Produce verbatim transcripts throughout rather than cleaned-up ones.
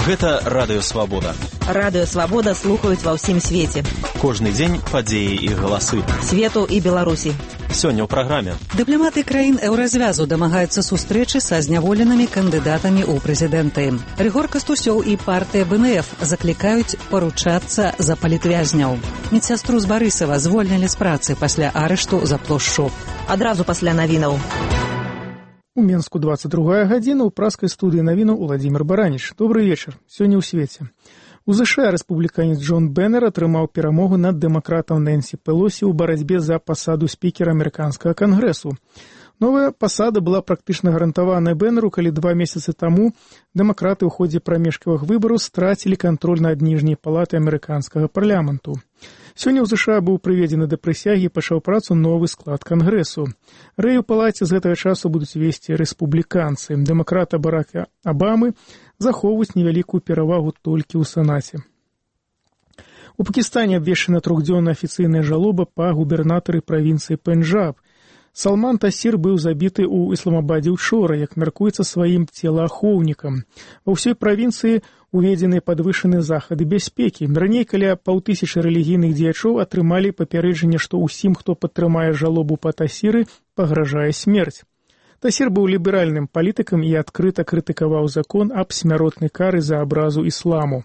Гэта Радыё Свабода. Радыё Свабода слухаюць ва ўсім свеце. Кожны дзень падзеі і галасы. Свету і Беларусі. Сёння ў праграме. Дыпламаты краін еўразвязу дамагаюцца сустрэчы са зняволенымі кандыдатамі ў прэзідэнты. Рыгор Кастусёў і партыя бэ эн эф заклікаюць паручацца за палітвязняў. Медсястру з Барысава звольнілі з працы пасля арышту за плошчу. Адразу пасля навінаў. У Менску двадцать другая гадзіна, у праскай студыі навінаў Уладзімір Бараніч. Добрый вечар. Сёння ў свеце. У ЗША рэспубліканец Джон Беннер атрымаў перамогу над дэмакратам Нэнсі Пелосі ў барацьбе за пасаду спікера амерыканскага кангрэсу. Новая пасада была практычна гарантаваная Беннеру, калі два месяцы таму дэмакраты ў ходзе прамежкавых выбараў страцілі кантроль над ніжняй палатай амерыканскага парламенту. Сёння ў ЗША быў прыведзены да прысягі і пачаў працу новы склад кангрэсу. Рэй у палаце з гэтага часу будуць весці рэспубліканцы. Дэмакрата Барака Абамы захоўваюць невялікую перавагу толькі ў Сенаце. У Пакістане абвешчана трохдзённая афіцыйная жалоба па губернатары правінцыі Пенджаб. Салман Тасір быў забіты ў Ісламабадзе учора, як мяркуецца сваім целаахоўнікам. Ва ўсёй правінцыі уведзены падвышаныя захады бяспекі. Раней каля паўтысячы рэлігійных дзеячоў атрымалі папярэджанне, што ўсім, хто падтрымае жалобу па Тасіры, пагражае смерць. Тасір быў ліберальным палітыкам і адкрыта крытыкаваў закон аб смяротнай кары за абразу ісламу.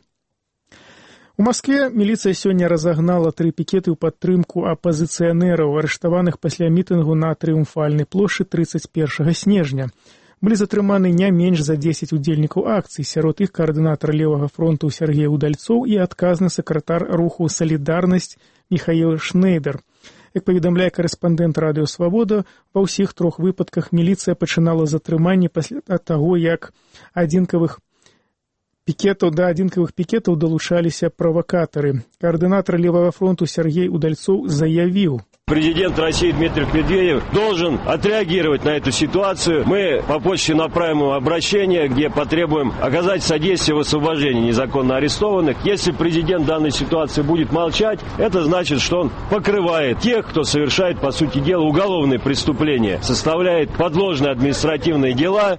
У Маскве міліцыя сёння разагнала тры пікеты ў падтрымку апазіцыянераў, арыштаваных пасля мітынгу на Трыумфальнай плошчы трыццаць першага снежня. Былі затрыманы не менш за дзесяць удзельнікаў акцый, сярод іх каардынатар левага фронту Сергей Удальцоў і адказны сакратар руху «Салідарнасць» Міхаіл Шнейдер. Як паведамляе карэспандэнт Радыё Свабода, ва ўсіх трох выпадках міліцыя пачынала затрыманне пасля таго, як адзінкавых пікетаў да адзінкавых пікетаў далучаліся правакатары. Координатор левого фронту Сергей Удальцов заявил: Президент России Дмитрий Медведев должен отреагировать на эту ситуацию. Мы по почте направим ему обращение, где потребуем оказать содействие в освобождении незаконно арестованных. Если президент в данной ситуации будет молчать, это значит, что он покрывает тех, кто совершает, по сути дела, уголовные преступления, составляет подложные административные дела.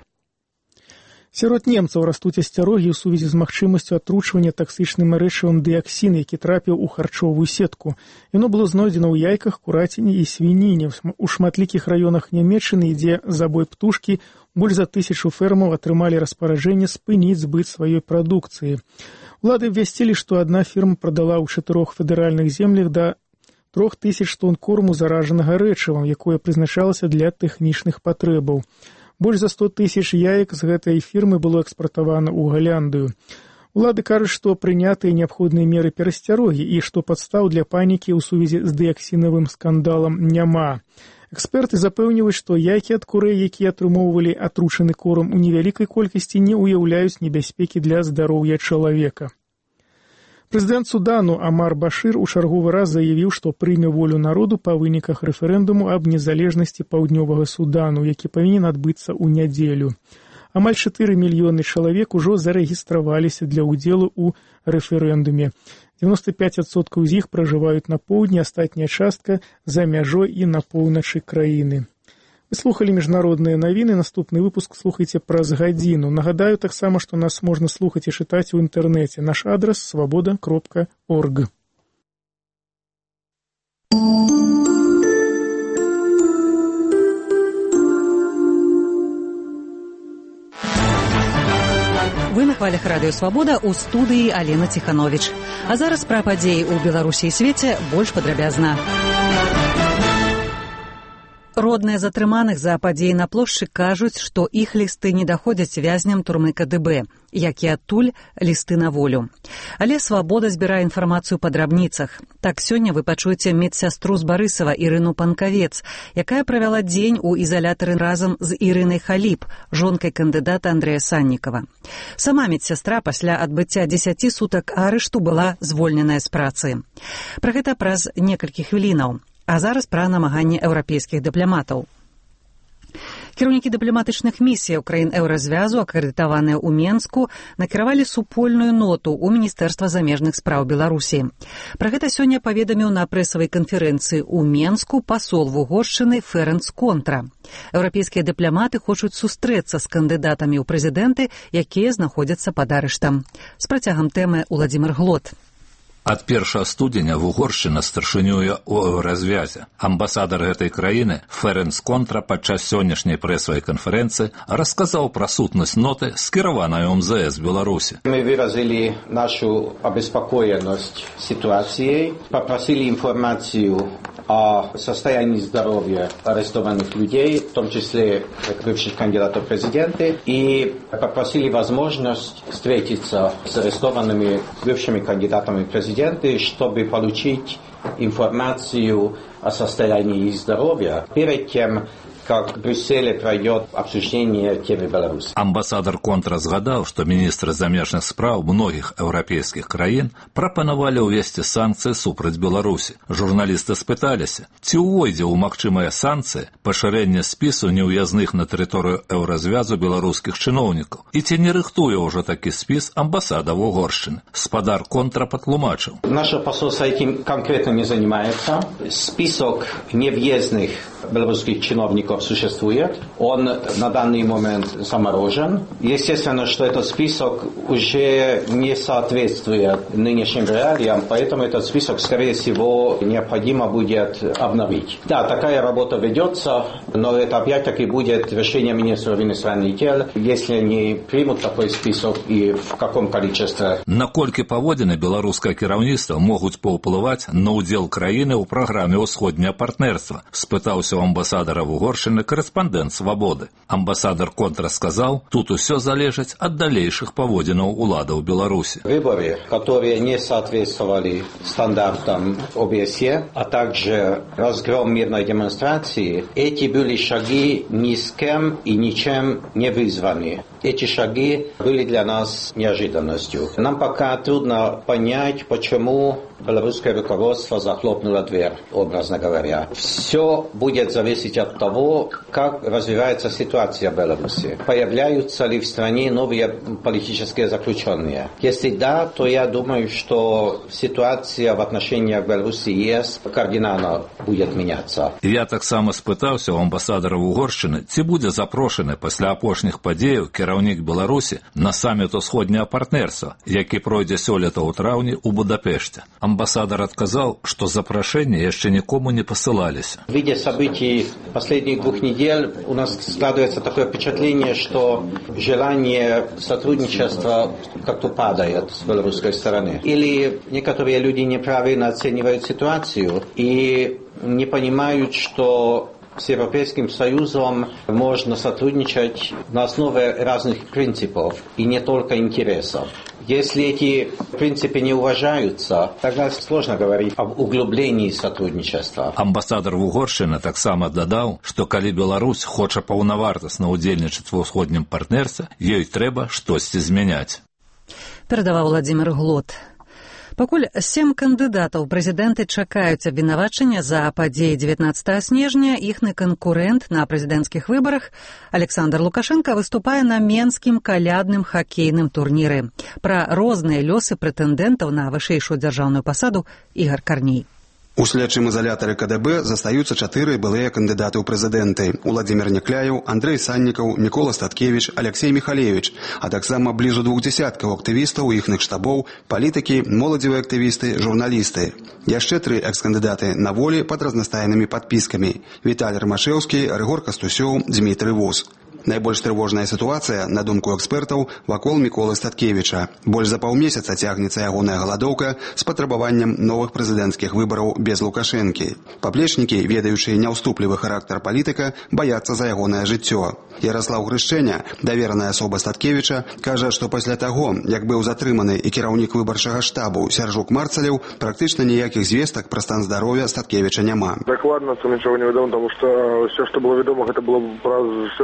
Сярод немцаў растуць асцярогі ў сувязі з магчымасцю атручвання таксычным рэчывам дыяксін, які трапіў у харчовую сетку. Яно было знойдзена ў яйках, кураціне і свініне. У шматлікіх раёнах Нямецчыны, ідзе забой птушкі, больш за тысячу фермаў атрымалі распараджэнне спыніць збыт сваёй прадукцыі. Улады абвясцілі, што адна фірма прадала ў чатырох федэральных землях да трох тысяч тонн корму заражанага рэчывам, якое прызначалася для тэхнічных патрэбаў. Больш за сто тысяч яек з гэтай фірмы было экспартавана ў Галяндыю. Улады кажуць, што прынятыя неабходныя меры перасцярогі і што падстаў для панікі ў сувязі з дыяксінавым скандалам няма. Эксперты запэўніваюць, што яйкі ад курэй, якія атрымоўвалі атручаны корм у невялікай колькасці, не ўяўляюць небяспекі для здароўя чалавека. Прэзідэнт Судану Амар Башыр у чарговы раз заявіў, што прыме волю народу па выніках рэферэндуму аб незалежнасці паўднёвага Судану, які павінен адбыцца ў нядзелю. Амаль чатыры мільёны чалавек ужо зарэгістраваліся для ўдзелу ў рэферэндуме. дзевяносто пять адсоткаў з іх пражываюць на поўдні, астатняя частка за мяжой і на поўначы краіны. Вы слухалі міжнародныя навіны, наступны выпуск слухайце праз гадзіну. Нагадаю таксама, што нас можна слухаць і чытаць у інтэрнэце. Наш адрас свабода кропка орг. Вы на хвалях Радыё Свабода, у студыі Алена Ціхановіч. А зараз пра падзеі ў Беларусі і свеце больш падрабязна. Родныя затрыманых за падзеі на плошчы кажуць, што іх лісты не даходзяць вязням турмы ка дэ бэ, як і адтуль лісты на волю. Але Свабода збірае інфармацыю па драбніцах. Так сёння вы пачуеце медсястру з Барысава Ірыну Панкавец, якая правяла дзень у ізалятары разам з Ірынай Халіп, жонкай кандыдата Андрэя Саннікава. Сама медсястра пасля адбыцця дзесяці сутак арышту была звольненая з працы. Пра гэта праз некалькі хвілінаў. А зараз пра намаганні еўрапейскіх дыпламатаў. Кіраўнікі дыпламатычных місіяў краін еўразвязу, акрэдытаваныя ў Менску, накіравалі супольную ноту ў Міністэрства замежных спраў Беларусі. Пра гэта сёння паведаміў на прэсавай канферэнцыі ў Менску пасол Вугоршчыны Ферэнц Контра. Еўрапейскія дыпламаты хочуць сустрэцца з кандыдатамі ў прэзідэнты, якія знаходзяцца пад арыштам. З працягам тэмы Уладзімір Глот. Ад першага студзеня Вугоршчына старшынюе ў развязе. Амбасадар гэтай краіны Ферэнц Контра падчас сённяшняй прэсавай канферэнцыі расказаў пра сутнасць ноты, скіраванай у эм зэ эс Беларусі. Мы выразили нашу обеспокоенность ситуацией, попросили информацию о состоянии здоровья арестованных людей, в том числе бывших кандидатов в президенты, и попросили возможность встретиться с арестованными бывшими кандидатами в президенты, чтобы получить информацию о состоянии их здоровья перед тем, как в Брюсселе пройдет обсуждение темы Беларуси. Амбасадар Контра згадаў, што міністры замежных спраў многіх еўрапейскіх краін прапанавалі ўвесці санкцыі супраць Беларусі. Журналісты спыталіся, ці ўвойдзе ў магчымыя санкцыі пашырэнне спісу неўязных на тэрыторыю еўразвязу беларускіх чыноўнікаў, і ці не рыхтуе ўжо такі спіс амбасада Вугоршчыны. Спадар Контра патлумачыў. Наше посольство этим конкретно не занимается. Список невъездных белорусских чиновников существует. Он на данный момент заморожен. Естественно, что этот список уже не соответствует нынешним реалиям, поэтому этот список, скорее всего, необходимо будет обновить. Да, такая работа ведется, но это опять-таки будет решение министра иностранных дел, если они примут такой список и в каком количестве. Наколькі паводзіны беларускае кіраўніцтва могуць паўплываць на ўдзел краіны ў праграме ўсходняе партнерства, спытаўся у амбасадара Вугоршчыны корэспондэнт «Свабоды». Амбасадар Контра сказал, тут усё залежыць ад далейшых паводзінаў уладаў Беларусі. Выборы, которые не соответствовали стандартам о бэ эс е, а также разгром мирной демонстрации, эти были шаги ни с кем и ничем не вызваны. Эти шаги были для нас неожиданностью. Нам пока трудно понять, почему белорусское руководство захлопнуло дверь, образно говоря. Все будет зависеть от того, как развивается ситуация в Беларуси. Появляются ли в стране новые политические заключенные? Если да, то я думаю, что ситуация в отношениях Беларуси и ЕС кардинально будет меняться. Я таксама спытаўся у амбасадара Вугоршчыны, ці будзе запрошаны пасля апошніх падзеяў кіраўнік Беларусі на саміт усходняе партнерства, які пройдзе сёлета ў траўні ў Будапешце. Амбасадар отказал, что запрошения еще никому не посылались. В виде событий последних двух недель у нас складывается такое впечатление, что желание сотрудничества как-то падает с белорусской стороны. Или некоторые люди неправильно оценивают ситуацию и не понимают, что с Европейским Союзом можно сотрудничать на основе разных принципов и не только интересов. Если эти принципы не уважаются, тогда сложно говорить об углублении сотрудничества. Амбасадар Вугоршчыны таксама дадаў, што калі Беларусь хоча паўнавартасна ўдзельнічаць ва ўсходнім партнерстве, ёй трэба штосьці змяняць. Перадаваў Уладзімір Глот. Пакуль сем кандыдатаў прэзідэнты чакаюць абвінавачання за падзеі дзевятнаццатага снежня, іхны канкурэнт на прэзідэнцкіх выбарах Александр Лукашенко выступае на менскім калядным хакейным турніры. Пра розныя лёсы прэтэндэнтаў на вышэйшую дзяржаўную пасаду Ігар Карней. У следчым изолятары ка дэ бэ застаюцца чатыры былыя кандыдаты ў прэзідэнты: Уладзімір Някляеў, Андрэй Саннікаў, Мікола Статкевіч, Алексей Михалевич, а таксама бліжу двух дзесяткаў актывістаў, іхных штабоў, палітыкі, моладзевыя актывісты, журналісты. Яшчэ тры экс-кандыдаты на волі пад разнастайнымі падпіскамі: Віталь Рамашэўскі, Рыгор Кастусёў, Дзмітрый Воз. Найбольш трывожная сітуацыя, на думку экспертаў, вакол Міколы Статкевіча. Больш за паўмесяца цягнецца ягоная галадоўка з патрабаваннем новых прэзідэнцкіх выбараў без Лукашэнкі. Паплечнікі, ведаючы няўступлівы характар палітыка, баяцца за ягонае жыццё. Яраслаў Грышчэня, давераная асоба Статкевіча, кажа, што пасля таго, як быў затрыманы і кіраўнік выбарчага штабу Сяржук Марцалеў, практычна ніякіх звестак пра стан здароўя Статкевіча няма. Дакладна, то нічого не вядома, тому што ўсё, што было вядома, гэта было пра Сяржука Марцалева.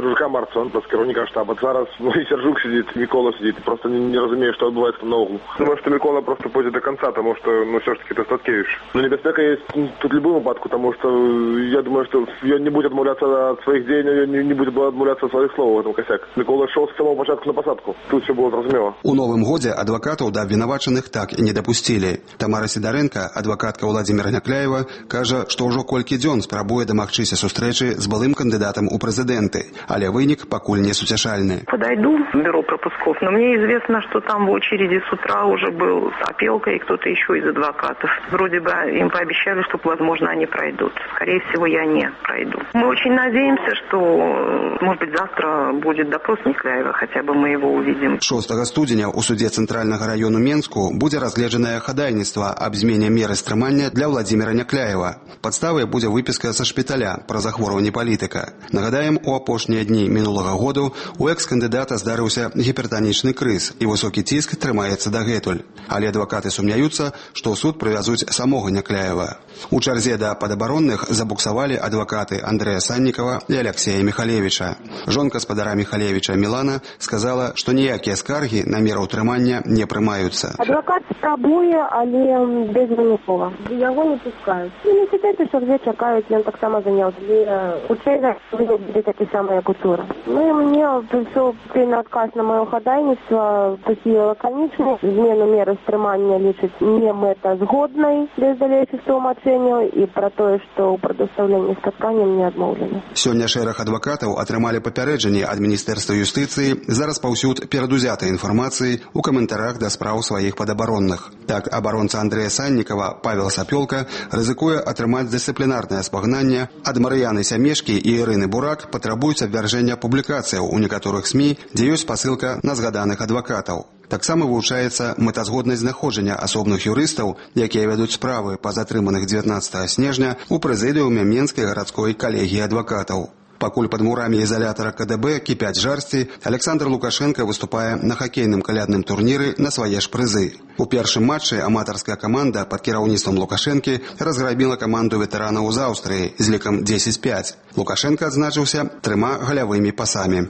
інформацію без керівника штабу. Зараз ну, і Сержук сидить, Микола сидить, просто не, не розумію, що відбувається на углу. Думаю, що Микола просто пойде до кінця, тому що, ну, все ж таки, це Статкевич. Ну, небезпека є тут в будь-якому випадку, тому що я думаю, що він не буде відмовлятися від своїх дій, він не буде відмовлятися від своїх слов в цьому косяк. Микола йшов з самого початку на посадку. Тут все було зрозуміло. У новым годзе адвакатаў да абвінавачаных так і не дапусцілі. Тамара Сідаренко, адвакатка Владзіміра Някляева, кажа, што ўжо колькі дзён спрабуе дамагчыся сустрэчы з былым кандыдатам у прэзідэнты, але вынік пакуль не суцяшальны. Подойду в бюро пропусков, но мне известно, что там в очереди с утра уже был Опелка и кто-то еще из адвокатов. Вроде бы им пообещали, что, возможно, они пройдут. Скорее всего, я не пройду. Мы очень надеемся, что, может быть, завтра будет допрос Някляева, хотя бы мы его увидим. шостага студзеня у суде Цэнтральнага раёну Менску будзе разгледжанае хадайніцтва аб змене меры стрымання для Владзіміра Някляева. Падставай будзе выпіска са шпіталя пра захворванне палітыка. Нагадаем, у апошнія дні мінулага году у экс-кандыдата здарыўся гіпертанічны крыз і высокі ціск трымаецца дагэтуль. Але адвакаты сумняюцца, што ў суд прывязуць самога Някляева. У чарзе да падабаронных забуксавалі адвакаты Андрэя Саннікава і Алексея Михалевича. Жонка спадара Михалевича Мілана сказала, што ніякія скаргі на меру ўтрымання не прымаюцца. Адвокат спрабуе, але безвынікова. Яго не пускаюць. І не читайте, що вже чекають, він так само заняв. Учений буде такі самі, як учора. Ну і мені прийшов на отказ на моє ходайництво, такі лаконічні. Зміну міри стримання лічить не метазгодною без дальнейших тлумачень і про те, що у предоставленні статканням не відмовлено. Сёння шэраг адвакатаў атрымалі папярэджанне ад Міністэрства юстыцыі за распаўсюд перадузятай інфармацыі у каментарах да спраў сваіх падабаронных. Так, абаронца Андрэя Саннікава Павел Сапёлка рызыкуе атрымаць дысцыплінарнае спагнанне. Ад Марыяны Сямешкі і Ірыны Бурак патрабуюць абвяржэння публікацыяў у некаторых СМІ, дзе ёсць спасылка на згаданых адвакатаў. Таксама вывучаецца мэтазгоднасць знаходжання асобных юрыстаў, якія вядуць справы па затрыманых дзевятнаццатага снежня у прэзідыуме Менскай гарадской калегіі адвакатаў. Пакуль пад мурамі ізалятара ка дэ бэ кіпяць жарсці, Александр Лукашенко выступае на хакейным калядным турніры на свае ж прызы. У першым матчы аматарская каманда пад кіраўніцтвам Лукашэнкі разграбіла каманду ветэранаў з Аўстрыі з лікам дзесяць пяць. Лукашенко адзначыўся трыма галявымі пасамі.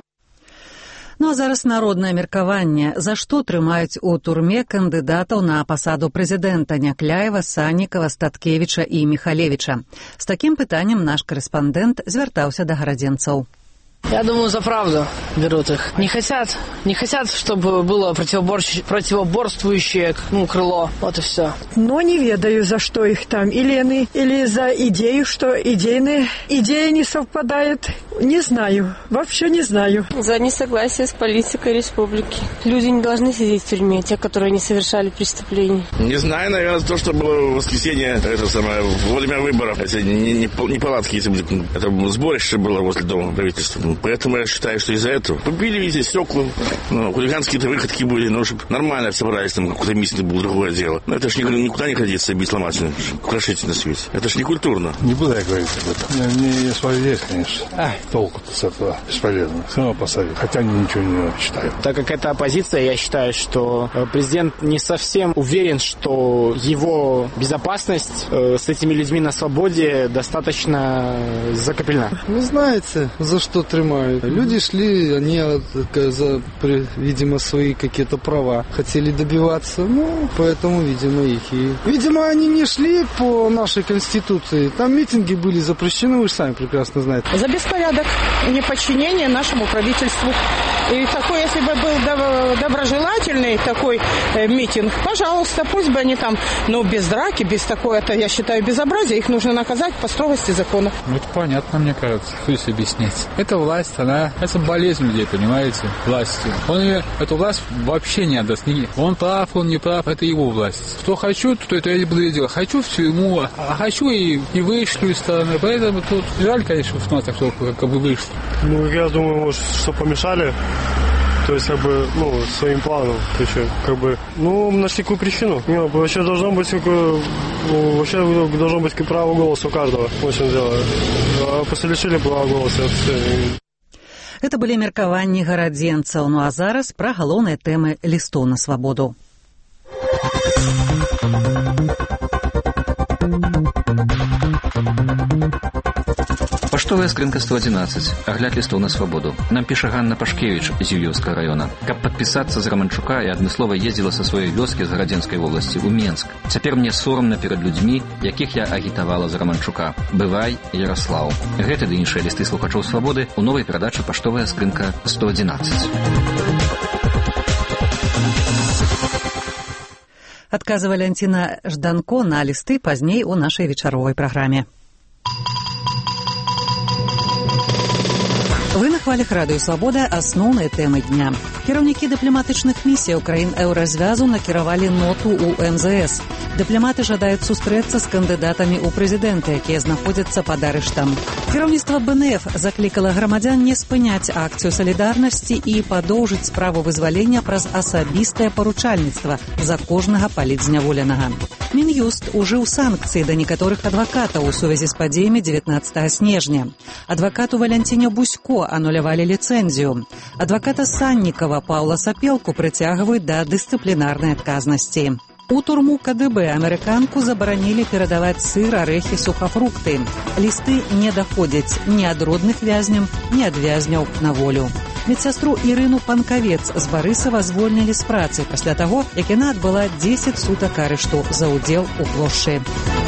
Ну а зараз народнае меркаванне. За што трымаюць у турме кандыдатаў на пасаду прэзідэнта Някляева, Саннікава, Статкевіча і Михалевича? З такім пытаннем наш корэспандэнт звяртаўся да гарадзенцаў. Я думаю, за правду берут их. Не хотят, не хотят, чтобы было противоборствующее, ну, крыло. Вот и все. Но не ведаю, за что их там. Или они, или за идею, что идейные идеи не совпадают. Не знаю. Вообще не знаю. За несогласие с политикой республики. Люди не должны сидеть в тюрьме, те, которые не совершали преступлений. Не знаю, наверное, то, что было в воскресенье, это самое, во время выборов. Это не, не, не палатки, если будет. Это сборище было возле дома правительства. Поэтому я считаю, что из-за этого побили, видите, стекла, ну, хулиганские-то выходки были, ну, чтобы нормально собрались, там, какой-то митинг был, другое дело. Но это ж никуда не годится бить, сломать, украшить на свете. Это ж не культурно. Не буду я говорить об этом. Мне есть свое есть, конечно. Ай, толку-то с этого бесполезно. Все равно посадят. Хотя они ничего не читают. Так как это оппозиция, я считаю, что президент не совсем уверен, что его безопасность э, с этими людьми на свободе достаточно закреплена. Вы знаете, за что требуют? Люди шли, они за, видимо, свои какие-то права хотели добиваться, ну, поэтому, видимо, их и... Видимо, они не шли по нашей Конституции, там митинги были запрещены, вы же сами прекрасно знаете. За беспорядок, неподчинение нашему правительству. И такой, если бы был доброжелательный такой э, митинг, пожалуйста, пусть бы они там, но без драки, без такой, это, я считаю, безобразие, их нужно наказать по строгости закона. Ну, это понятно, мне кажется, что здесь объяснять. Это власть, она, это болезнь людей, понимаете, власти. Он ее, эту власть вообще не отдаст. Он прав, он не прав, это его власть. Что хочу, то это я буду делать. Хочу в тюрьму, а хочу и, и вышлю из страны. Поэтому тут жаль, конечно, в нас так, что как бы вышло. Ну, я думаю, может, что помешали. То есть, как бы, ну, своим планом, то есть, как бы, ну, нашли какую причину. Не, вообще должно быть, какое, ну, вообще должно быть право голоса у каждого, в общем дело. А после лишили права голоса, это все. Это былі меркаванні гарадзенцаў. Ну а зараз пра галоўныя тэмы лістоў на свабоду. Паштовая скрынка сто одиннадцать. Агляд листов на свободу. Нам піша Ганна Пашкевич з Юёўскага района. Каб падпісацца за Романчука, я адмыслова ездзіла са сваёй вёскі з Гарадзенскай вобласці ў Менск. Цяпер мне сорамна перад людзьмі, якіх я агітавала за Романчука. Бывай, Ярослаў. Гэты ды іншыя лісты слухачоў свабоды ў новай перадачы Паштовая скрынка сто одиннадцать. Адказы Валянціна Жданко на лісты пазней у нашай вечаровай праграме. Вы на хвалях радыё «Свабода» асноўныя тэмы дня. Кіраўнікі дыпламатычных місій краін еўразвязу накіравалі ноту ў эм зэ эс. Дыпламаты жадаюць сустрэцца з кандыдатамі ў прэзідэнты, якія знаходзяцца пад арыштам. Кіраўніцтва бэ эн эф заклікала грамадзян не спыняць акцыю салідарнасці і падоўжыць справу вызвалення праз асабістае паручальніцтва за кожнага палітзняволенага. Мін'юст ужыў санкцыі да некаторых адвакатаў у сувязі з падзеямі дзевятнаццатага снежня. Адвакату Валянціне Бусько анулявалі ліцэнзію. Адваката Саннікава Паўла Сапелку прыцягваюць да дысцыплінарнай адказнасці. У турму ка дэ бэ амерыканку забаранілі перадаваць сыр, арэхі, сухафрукты. Лісты не даходзяць ні ад родных вязняў, ні ад вязняў на волю. Медсястру Ірыну Панкавец з Барысава звольнілі з працы пасля таго, як яна адбыла дзесяць сутак арышту за ўдзел у плошчы.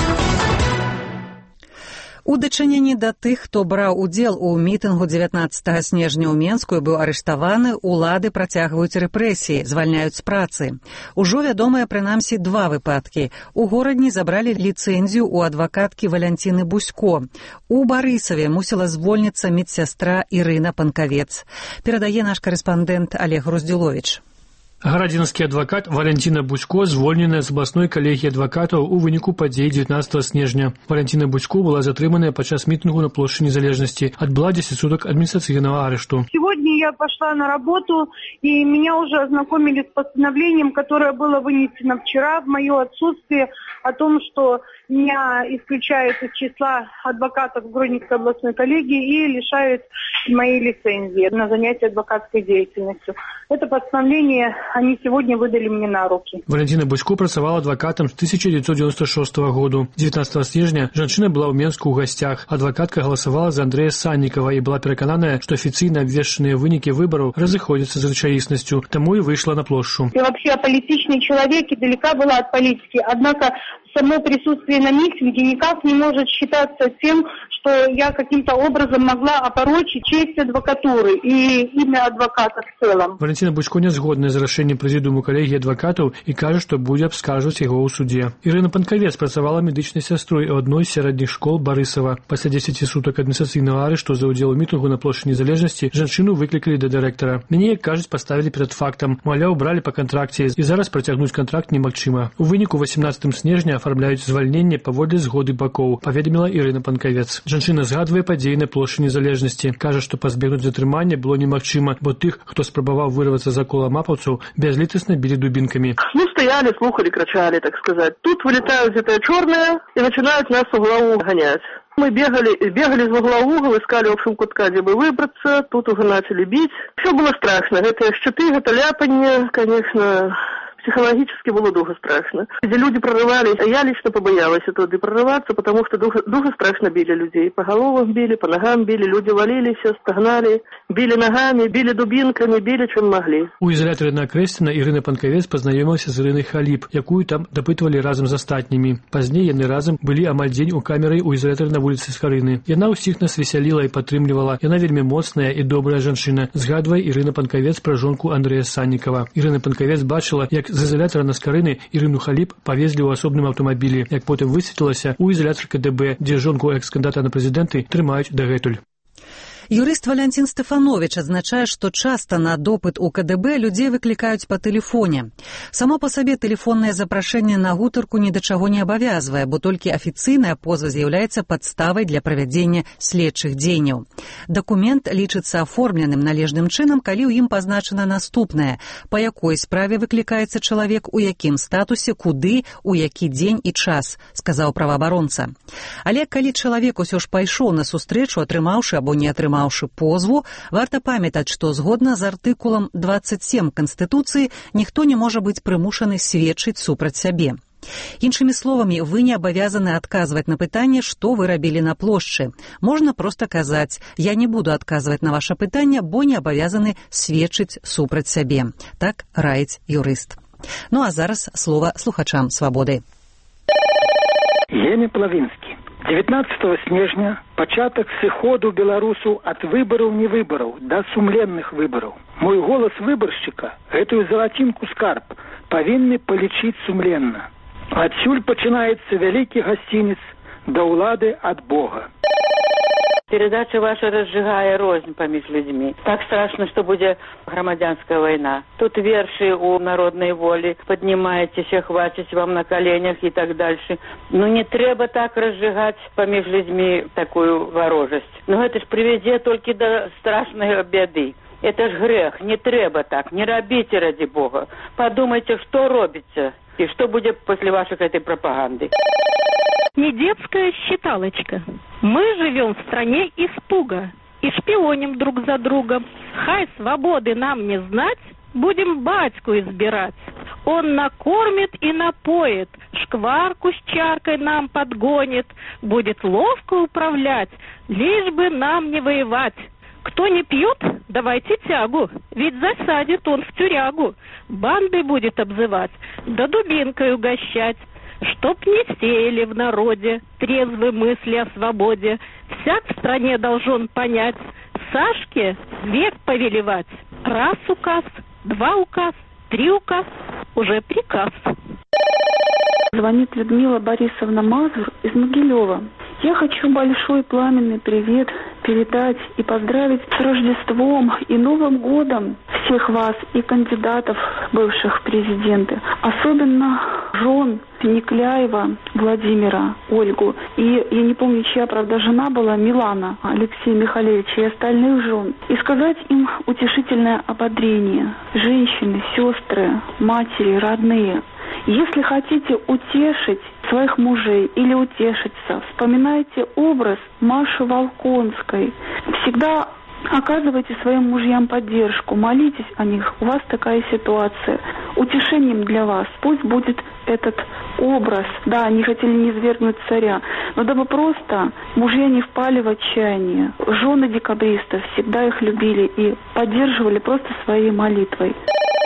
У дачыненні да тых, хто браў удзел у мітынгу дзевятнаццатага снежня ў Менску і быў арыштаваны, улады працягваюць рэпрэсіі, звальняюць з працы. Ужо вядомыя прынамсі два выпадкі. У горадні забралі ліцэнзію ў адвакаткі Валянціны Бусько. У Барысаве мусіла звольніцца медсястра Ірына Панкавец. Перадае наш карэспандэнт Олег Груздзіловіч. Гарадзенскі адвакат Валянціна Бусько звольненая з абласной калегіі адвакатаў у выніку падзей дзевятнаццатага снежня. Валянціна Бусько была затрыманая падчас мітынгу на плошчы Незалежнасці. Адбыла дзесяць суток административного арешту. Сегодня я пошла на работу, и меня уже ознакомили с постановлением, которое было вынесено вчера в мое отсутствие, о том, что меня исключают из числа адвокатов Гродненской областной коллегии и лишают моей лицензии на занятие адвокатской деятельностью. Это постановление они сегодня выдали мне на руки. Валентина Бусько працавала адвокатом с тысяча девятьсот девяносто шестого года. девятнадцатого снежня жанчына была ў Менску ў гостях. Адвокатка голосовала за Андрея Санникова и была переконаная, что официально обвешанные вынікі выборов разыходятся за рэчаіснасцю, тому и вышла на площадь. Я вообще аполитичный человек и далека была от политики. Однако само присутствие на митинге никак не может считаться тем, что я каким-то образом могла опорочить честь адвокатуры и имя адвоката в целом. Валентина Бусько не згодная з рашэннем прэзідыуму калегіі адвакатаў і кажа, што будзе абскаржваць яго ў суде. Ірына Панкавец працавала медычнай сястрой у адной з сярэдніх школ Барысава. Пасля дзесяці сутак адміністрацыйнага арышту за ўдзел у мітынгу на плошчы Незалежнасці жанчыну выклікалі да дырэктара. Мяне, як кажуць, паставілі перад фактам. Маўляў, бралі па кантракце і зараз працягнуць кантракт немагчыма. У выніку восемнадцатым снежня афармляюць звальненне паводле згоды бакоў, паведаміла Ірына Панкавец. Жанчына згадвае падзеі на плошчы Незалежнасці. Кажа, што пазбегнуць затрымання было немагчыма, бо тых, хто спрабаваў вырвацца за кола мапаўцаў, безлітасна били дубинками. Ну, стояли, слухали, кричали, так сказать. Тут вылетают где-то черные и начинают нас в углу гонять. Мы бегали, бегали из угла в угол, искали в общем кутка, где бы выбраться. Тут уже начали бить. Все было страшно. Это щиты, это ляпанье, конечно... Психологически было дуже страшно. Где люди прорывались, а я лично побоялась оттуда прорываться, потому что дуже, дуже страшно били людей. По головам били, по ногам били, люди валились, стогнали, били ногами, били дубинками, били чем могли. У изолятора на Крестина Ірына Панкавец познаёмилась з Ірынай Халіп, якую там дапытвалі разам з астатнімі. Пазней яны разам былі амаль дзень у камеры ў изолятары на вуліцы Скарыны. Яна ўсіх нас весяліла і падтрымлівала. Яна вельмі моцная і добрая жанчына. Згадвае Ірына Панкавец пра жонку Андрэя Саннікава. Ірына Панкавец бачыла, як з изолятора на Скарыны Ірыну Халіп павезлі ў асобным аўтамабілі. Як потым высветлілася, у изолятар ка дэ бэ, дзе жонку экс-кандыдата на прэзідэнты трымаюць дагэтуль. Юрыст Валянцін Стэфановіч адзначае, што часта на допыт у ка дэ бэ людзей выклікаюць па тэлефоне. Само па сабе тэлефоннае запрашэнне на гутарку ні да чаго не абавязвае, бо толькі афіцыйная позва з'яўляецца падставай для правядзення следчых дзеянняў. Дакумент лічыцца аформленым належным чынам, калі ў ім пазначана наступнае: па якой справе выклікаецца чалавек, у якім статусе, куды, у які дзень і час, сказаў праваабаронца. Але калі чалавек усё ж пайшоў на сустрэчу, атрымаўшы або не атрымаўшы позву, варта памятаць, што згодна з артыкулам двадцать семь Канстытуцыі ніхто не можа быць прымушаны сведчыць супраць сябе. Іншымі словамі, вы не абавязаны адказваць на пытанне, што вы рабілі на плошчы. Можна проста казаць: я не буду адказваць на ваша пытанне, бо не абавязаны сведчыць супраць сябе. Так раіць юрыст. Ну а зараз слова слухачам Свабоды. Еми Плавінскі. дзевятнаццатага снежня пачатак сыходу беларусу ад выбараў не выбараў да сумленных выбараў. Мой голас выбаршчыка, гэтую залацінку скарб, павінны палічыць сумленна. Адсюль пачынаецца вялікі гасцінец да ўлады ад Бога. Передача ваша разжигае рознь паміж людзьмі. Так страшно, што будзе грамадзянская вайна. Тут вершы у народнай волі, паднімаецеся, хвацяць вам на коленях і так дальше. Ну не трэба так разжигаць паміж людзьмі такую варожасць. Ну гэта ж прывядзе толькі да страшнай бяды. Это ж грэх, не трэба так, не рабіце ради Бога. Подумайте, что робіцца и что будет после вашей этой пропаганды. Не детская считалочка. Мы живем в стране испуга и шпионим друг за другом. Хай свободы нам не знать, будем батьку избирать. Он накормит и напоит, шкварку с чаркой нам подгонит, будет ловко управлять, лишь бы нам не воевать. Кто не пьет, давайте тягу, ведь засадит он в тюрягу. Бандой будет обзывать, да дубинкой угощать. Чтоб не сеяли в народе трезвые мысли о свободе, всяк в стране должен понять, Сашке век повелевать. Раз указ, два указ, три указ, уже приказ. Звонит Людмила Борисовна Мазур из Могилева. Я хочу большой пламенный привет передать и поздравить с Рождеством и Новым годом всех вас и кандидатов бывших в президенты. Особенно жен Некляева Владимира, Ольгу. И я не помню, чья, правда, жена была, Милана Алексея Михалевича и остальных жен. И сказать им утешительное ободрение. Женщины, сестры, матери, родные. Если хотите утешить своих мужей или утешиться, вспоминайте образ Маши Волконской. Всегда оказывайте своим мужьям поддержку, молитесь о них. У вас такая ситуация. Утешением для вас пусть будет этот образ. Да, они хотели низвергнуть царя, но дабы просто мужья не впали в отчаяние. Жены декабристов всегда их любили и поддерживали просто своей молитвой.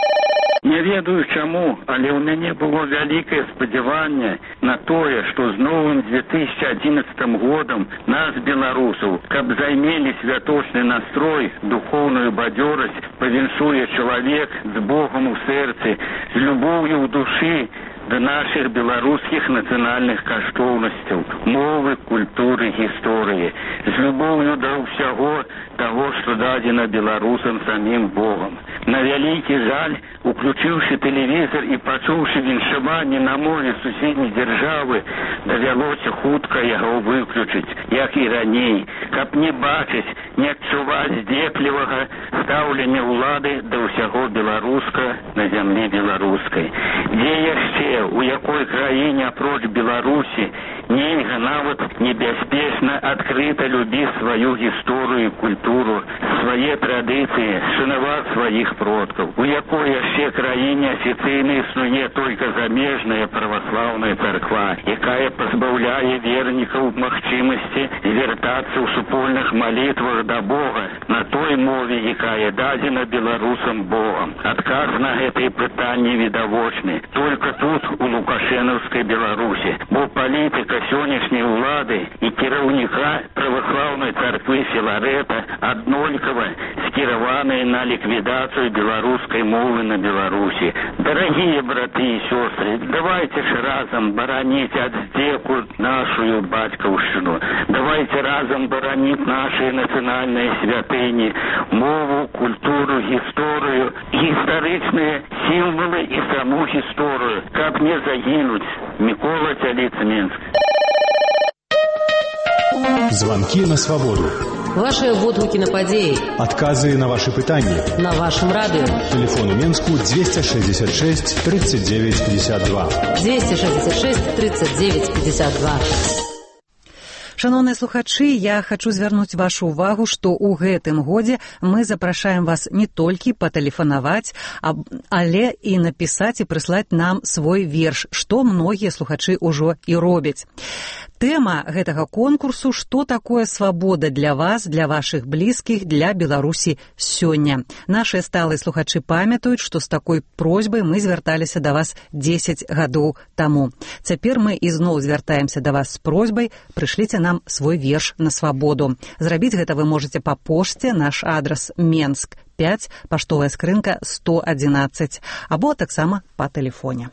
Не ведаю чаму, але ў мяне было вялікае спадзяванне на тое, што з новым две тысячи одиннадцатым годам нас, беларусаў, каб займелі святочны настрой, духоўную бадзёрасць, павіншуе чалавек з Богом у сэрцы, з любоўю ў душы да наших беларускіх нацыянальных каштоўнасцяў, мовы, культуры, гісторыі, з любоўю да ўсяго таго, што дадзена беларусам самім Богом. На вялікі жаль, уключыўшы тэлевізор і пачуўшы віншаванне на мове суседняй дзяржавы, давялося хутка яго выключыць, як і раней, каб не бачыць, не адчуваць здзеклівага стаўлення ўлады да ўсяго беларуска на зямлі беларускай. Дзе яшчэ, у якой краіне апроч Беларусі нельга нават небяспечна адкрыта любіць сваю гісторыю і культуру, свае традыцыі, шанаваць сваіх продкаў. У якой яшчэ краіне афіцыйна існуе толькі замежная праваслаўная царква, якая пазбаўляе вернікаў магчымасці звяртацца ў супольных малітвах да Бога на той мове, якая дадзена беларусам Богам. Адказ на гэтыя пытанні відавочны. Толькі тут, у лукашэнаўскай Беларусі, бо палітыка сённяшняй улады і кіраўніка праваслаўнай царквы Філарэта аднолькава скіраваныя на ліквідацыю беларускай мовы на Беларусі. Дарагія браты і сёстры, давайте ж разам бараніць ад здзеку нашу бацькаўшчыну. Давайте разам бараніць нашыя нацыянальныя святыні, мову, культуру, гісторыю, гістарычныя сімвалы і саму гісторыю, каб не загинуть. Микола Тяліц-Минск. Звонки на свободу. Ваши водгуки на падеи. Отказы на ваши пытания. На вашем радио. Телефон у Минску двести шестьдесят шесть тридцать девять пятьдесят два. двести шестьдесят шесть тридцать девять пятьдесят два. Шановныя слухачы, я хочу звярнуць вашу ўвагу, што ў гэтым годзе мы запрашаем вас не толькі патэлефанаваць, але і напісаць і прыслаць нам свой верш, што многія слухачы ўжо і робяць. Тэма гэтага конкурсу «Што такое свабода для вас, для вашых блізкіх, для Беларусі сёння?». Нашыя сталыя слухачы памятаюць, што з такой просьбай мы звярталіся да вас дзесяць гадоў таму. Цяпер мы ізноў звяртаемся да вас з просьбай, прышліце нам свой верш на свабоду. Зрабіць гэта вы можаце па пошце, наш адрас Менск пяць, паштовая скрынка сто адзінаццаць, або таксама па тэлефоне.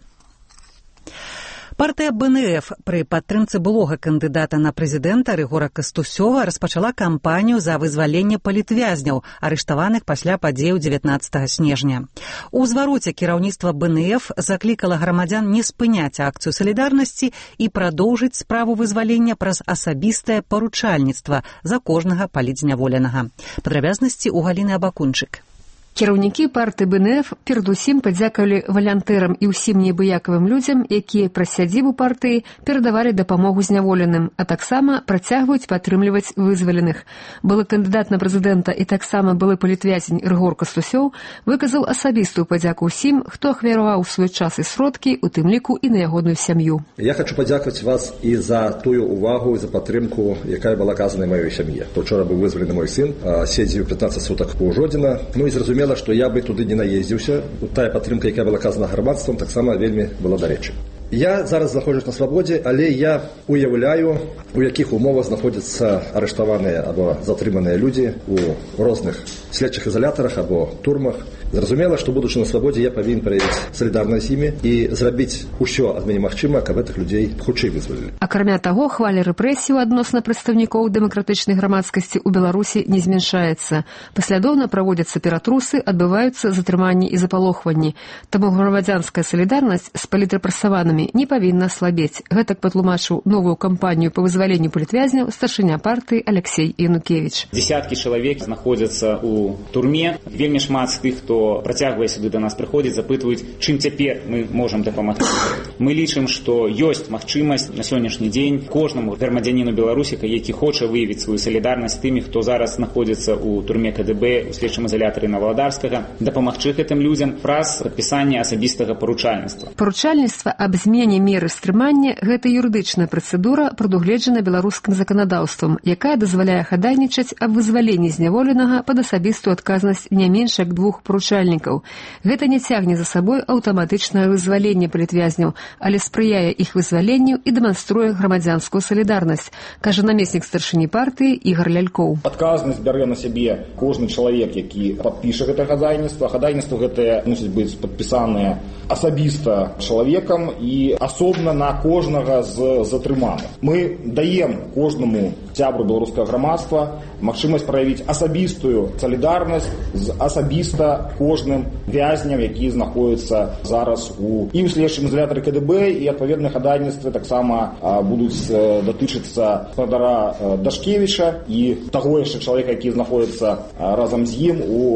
Партыя бэ эн эф пры падтрымцы былога кандыдата на прэзідэнта Рыгора Кастусёва распачала кампанію за вызваленне палітвязняў, арыштаваных пасля падзеяў дзевятнаццатага снежня. У звароце кіраўніцтва бэ эн эф заклікала грамадзян не спыняць акцыю салідарнасці і прадоўжыць справу вызвалення праз асабістае паручальніцтва за кожнага палітзняволенага. Падрабязнасці ў Галіны Абакунчык. Кіраўнікі партыі бэ эн эф перадусім падзякавалі валянтэрам і ўсім неабыякавым людзям, якія праз сядзібу партыі перадавалі дапамогу зняволеным, а таксама працягваюць падтрымліваць вызваленых. Былы кандыдат на прэзідэнта і таксама былы палітвязень Рыгор Кастусёў выказаў асабістую падзяку ўсім, хто ахвяраваў свой час і сродкі, у тым ліку і на ягоную сям'ю. Я хочу падзякаваць вас і за тую увагу і за падтрымку, якая была аказана маёй сям'і. То вчора быў вызвалены мой сын, седзеў пятнаццаць сутак у Ужодзіна, ну і зразумела, што я бы туды не наездзіўся. Тая падтрымка, якая была аказана грамадствам, таксама вельмі была дарэчы. Я зараз знаходжусь на свабодзе, але я уяўляю, у якіх умовах знаходзяцца арыштаваныя або затрыманыя людзі у розных следчых ізалятарах або турмах. Зразумела, што будучы на свабодзе, я павінен праявіць салідарнасць з імі і зрабіць усё ад мяне магчыма, каб гэтых людзей хутчэй вызвалілі. Акрамя таго, хваля рэпрэсію адносна прадстаўнікоў дэмакратычнай грамадскасці ў Беларусі не змяншаецца. Паслядоўна праводзяцца ператрусы, адбываюцца затрыманні і запалохванні. Таму грамадзянская салідарнасць з палітрэпрэсаванымі не павінна слабець. Гэтак патлумачыў новую кампанію па вызваленню палітвязняў старшыня партыі Алексей Янукевіч. Десяткі чалавек знаходзяцца ў турме. Вельмі шмат з тых, хто працягвае сюды да нас прыходзіць, запытваюць, чым цяпер мы можам дапамагчы. Мы лічым, што ёсць магчымасць на сённяшні дзень кожнаму грамадзяніну Беларусі, які хоча выявіць сваю салідарнасць тымі, хто зараз знаходзіцца ў турме ка дэ бэ, у следчым ізалятары на Валадарскага, дапамагчы гэтым людзям праз падпісанне асабістага паручальніцтва. Паручальніцтва аб змене меры стрымання – гэта юрыдычная працэдура, прадугледжана беларускім заканадаўствам, якая дазваляе хадайнічаць аб вызваленні зняволенага пад асабістую адказнасць не менш як двух паручальнікаў. Гэта не цягне за сабой аўтаматычнае вызваленне палітвязняў, але спрыяе іх вызваленню і дэманструе грамадзянскую салідарнасць, кажа намеснік старшыні партыі Ігар Лялькоў. Адказнасць бярэ на сябе кожны чалавек, які падпіша гэта хадайніцтва. Хадайніцтва гэтае мусіць быць падпісанае асабіста чалавекам і асобна на кожнага з затрыманых. Мы даем кожнаму сябру беларускага грамадства магчымасць праявіць асабістую салідарнасць з асабіста кожным вязням, які знаходзяцца зараз у і ў следчым ізалятары ка дэ бэ, і адпаведныя хадайніцтвы таксама будуць датычыцца гаспадара Дашкевіча і таго яшчэ чалавека, які знаходзіцца разам з ім у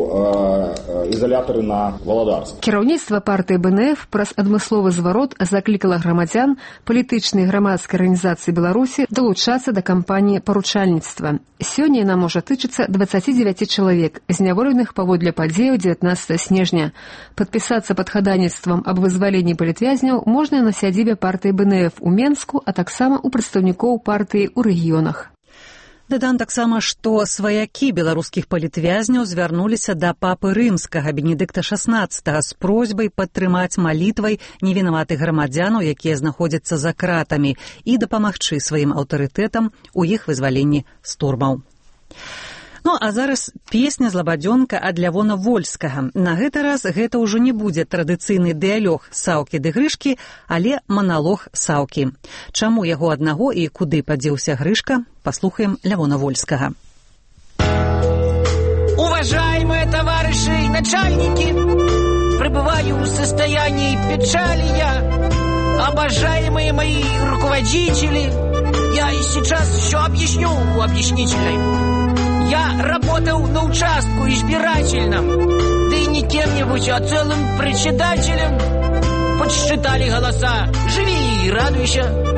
ізалятары на Валадарск. Кіраўніцтва партыі бэ эн эф праз адмысловы зварот заклікала грамадзян палітычнай грамадскай арганізацыі Беларусі далучацца да кампаніі паручальніцтва. Сёння яна можа тычыцца дваццаці дзевяці чалавек, зняволеных паводле падзеяў дзевятнаццатага снежня. Падпісацца пад хадайніцтвам аб вызваленні палітвязняў можна на сядзібе партыі бэ эн эф у Менску, а таксама у прадстаўнікоў партыі ў рэгіёнах. Дадам таксама, што сваякі беларускіх палітвязняў звярнуліся да папы рымскага Бенедыкта шаснаццатага з просьбай падтрымаць малітвай невінаватых грамадзянаў, якія знаходзяцца за кратамі, і дапамагчы сваім аўтарытэтам у іх вызваленні з турмаў. Ну, а зараз песня «Злабадзёнка» ад Лявона Вольскага. На гэты раз гэта ўжо не будзе традыцыйны дыялог Саўкі ды Грышкі, але маналог Саўкі. Чаму яго аднаго і куды падзеўся Грышка, паслухаем Лявона Вольскага. Уважаемые товарищи и начальники, пребываю в состоянии печали я. Обожаемые мои руководители, я и сейчас еще объясню у объяснителей. Я работал на участку избирательном, да и не кем-нибудь, а целым председателем. Подсчитали голоса, живи и радуйся. Да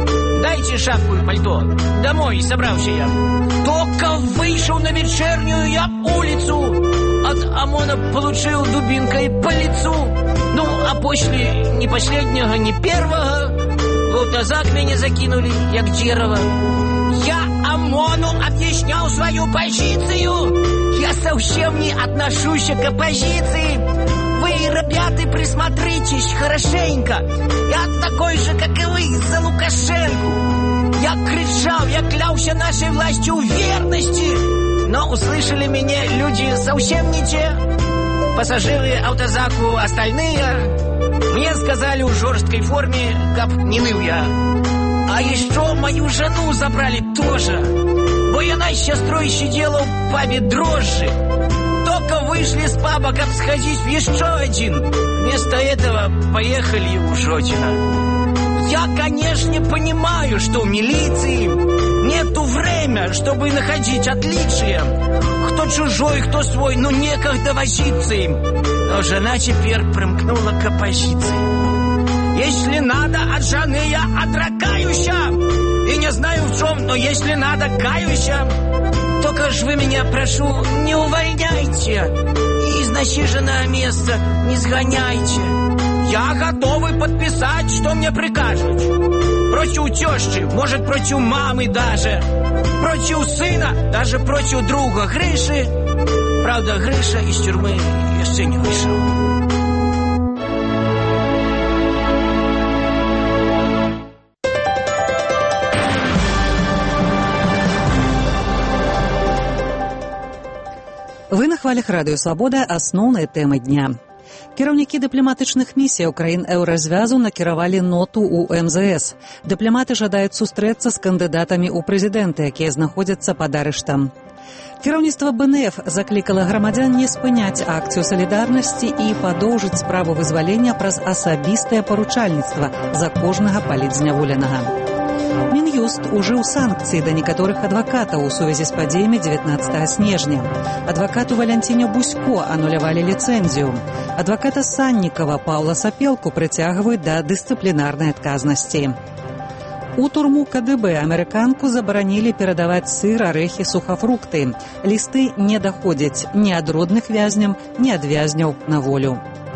дайте шапку и пальто. Домой собрался я. Только вышел на вечернюю я улицу, от ОМОНа получил дубинкой по лицу. Ну, а после ни последнего, ни первого в автозак меня закинули, як дерево. Я ОМОНу объяснял свою позицию. Я совсем не отношусь к оппозиции. Вы, ребята, присмотритесь хорошенько. Я такой же, как и вы, за Лукашенко. Я кричал, я клялся нашей властью в верности. Но услышали меня люди совсем не те. Пассажиры автозаку остальные. Мне сказали в жесткой форме, как не ныл я. А еще мою жену забрали тоже. Бо она с сестрой сидела в пабе дрожжи. Только вышли с паба, как сходить в еще один. Вместо этого поехали в Жотино. Я, конечно, понимаю, что в милиции нету время, чтобы находить отличия. Кто чужой, кто свой, но некогда возиться им. Но жена теперь примкнула к оппозиции. Если надо от жены, я отракаюся. И не знаю в чем, но если надо, каюся. Только ж вы меня, прошу, не увольняйте. И из насиженного места не сгоняйте. Я готовый подписать, что мне прикажут. Против тещи, может, против мамы даже. Против сына, даже против друга Гриши. Правда, Гриша из тюрьмы еще не вышел. Вы на хвалях Радыё Свабода асноўныя тэмы дня. Кіраўнікі дыпламатычных місій краін еўразвязу накіравалі ноту ў эм зэ эс. Дыпламаты жадаюць сустрэцца з кандыдатамі ў прэзідэнты, якія знаходзяцца пад арыштам. Кіраўніцтва бэ эн эф заклікала грамадзян не спыняць акцыю салідарнасці і падоўжыць справу вызвалення праз асабістае паручальніцтва за кожнага палітзняволенага. Мін'юст ужыў санкцыі да некаторых адвакатаў у сувязі з падзеямі дзевятнаццатага снежня. Адвакату Валянціне Бусько анулявалі ліцэнзію. Адваката Саннікава Паўла Сапелку прыцягваюць да дысцыплінарнай адказнасці. У турму ка дэ бэ амерыканку забаранілі перадаваць сыр, арэхі, сухафрукты. Лісты не даходзяць ні ад родных вязняў, ні ад вязняў на волю.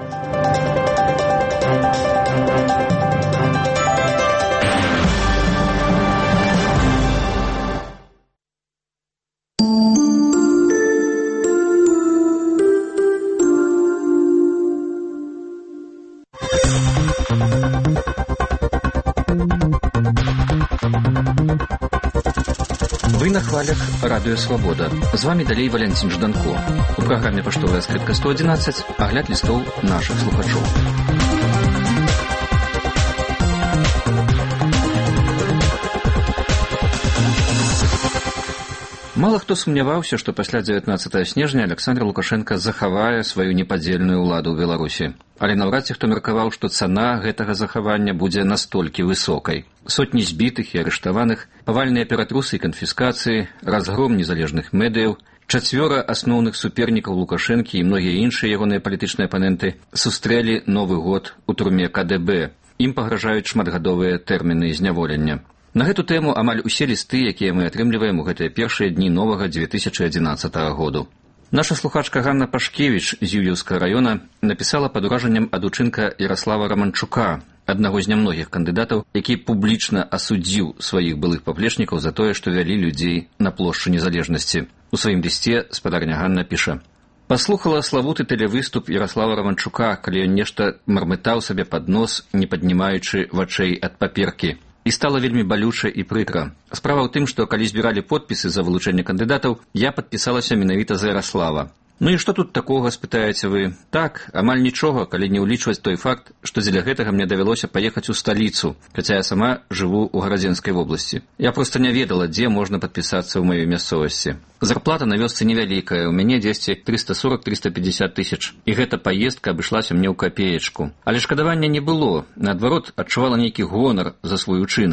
Вы на хвалях Радыё Свабода. З вами далей Валянцін Жданко. У праграме «Паштовая скрытка сто одиннадцать» агляд лістоў нашых слухачоў. Мало хто сумняваўся, што пасля дзевятнаццатага снежня Александр Лукашенко захавае сваю непадзельную ўладу ў Беларусі. Але наўрад ці хто меркаваў, што цана гэтага захавання будзе настолькі высокай. Сотні збітых і арыштаваных, павальныя ператрусы і канфіскацыі, разгром незалежных медыяў, чацвёра асноўных супернікаў Лукашэнкі і многія іншыя ягоныя палітычныя апаненты сустрэлі Новы год у турме ка дэ бэ. Ім пагражаюць шматгадовыя тэрміны зняволення. На гэту тэму амаль усе лісты, якія мы атрымліваем у гэтыя першыя дні новага две тысячы адзінаццатага году. Наша слухачка Ганна Пашкевіч з Юёўскага раёна напісала пад уражаннем ад учынка Яраслава Раманчука, аднаго з нямногіх кандыдатаў, які публічна асудзіў сваіх былых паплечнікаў за тое, што вялі людзей на плошчу незалежнасці. У сваім лісце спадарня Ганна піша: «Паслухала славуты тэлевыступ Яраслава Раманчука, калі ён нешта мармытаў сабе пад нос, не паднімаючы вачэй ад паперкі. І стала вельмі балюча і прыкра. Справа ў тым, што калі збіралі подпісы за вылучэнне кандыдатаў, я падпісалася менавіта за Яраслава. Ну і што тут такога, спытаеце вы? Так, амаль нічога, калі не ўлічваць той факт, што дзеля гэтага мне давялося паехаць у сталіцу, хаця я сама жыву ў Гарадзенскай вобласці. Я проста не ведала, дзе можна падпісацца ў маёй мясцовасці. Зарплата на вёсцы невялікая, у мяне дзесьці триста сорок - триста пятьдесят тысяч, і гэта паездка абышлася мне ў капеечку. Але шкадавання не было, наадварот, адчувала нейкі гонар за свой учынак.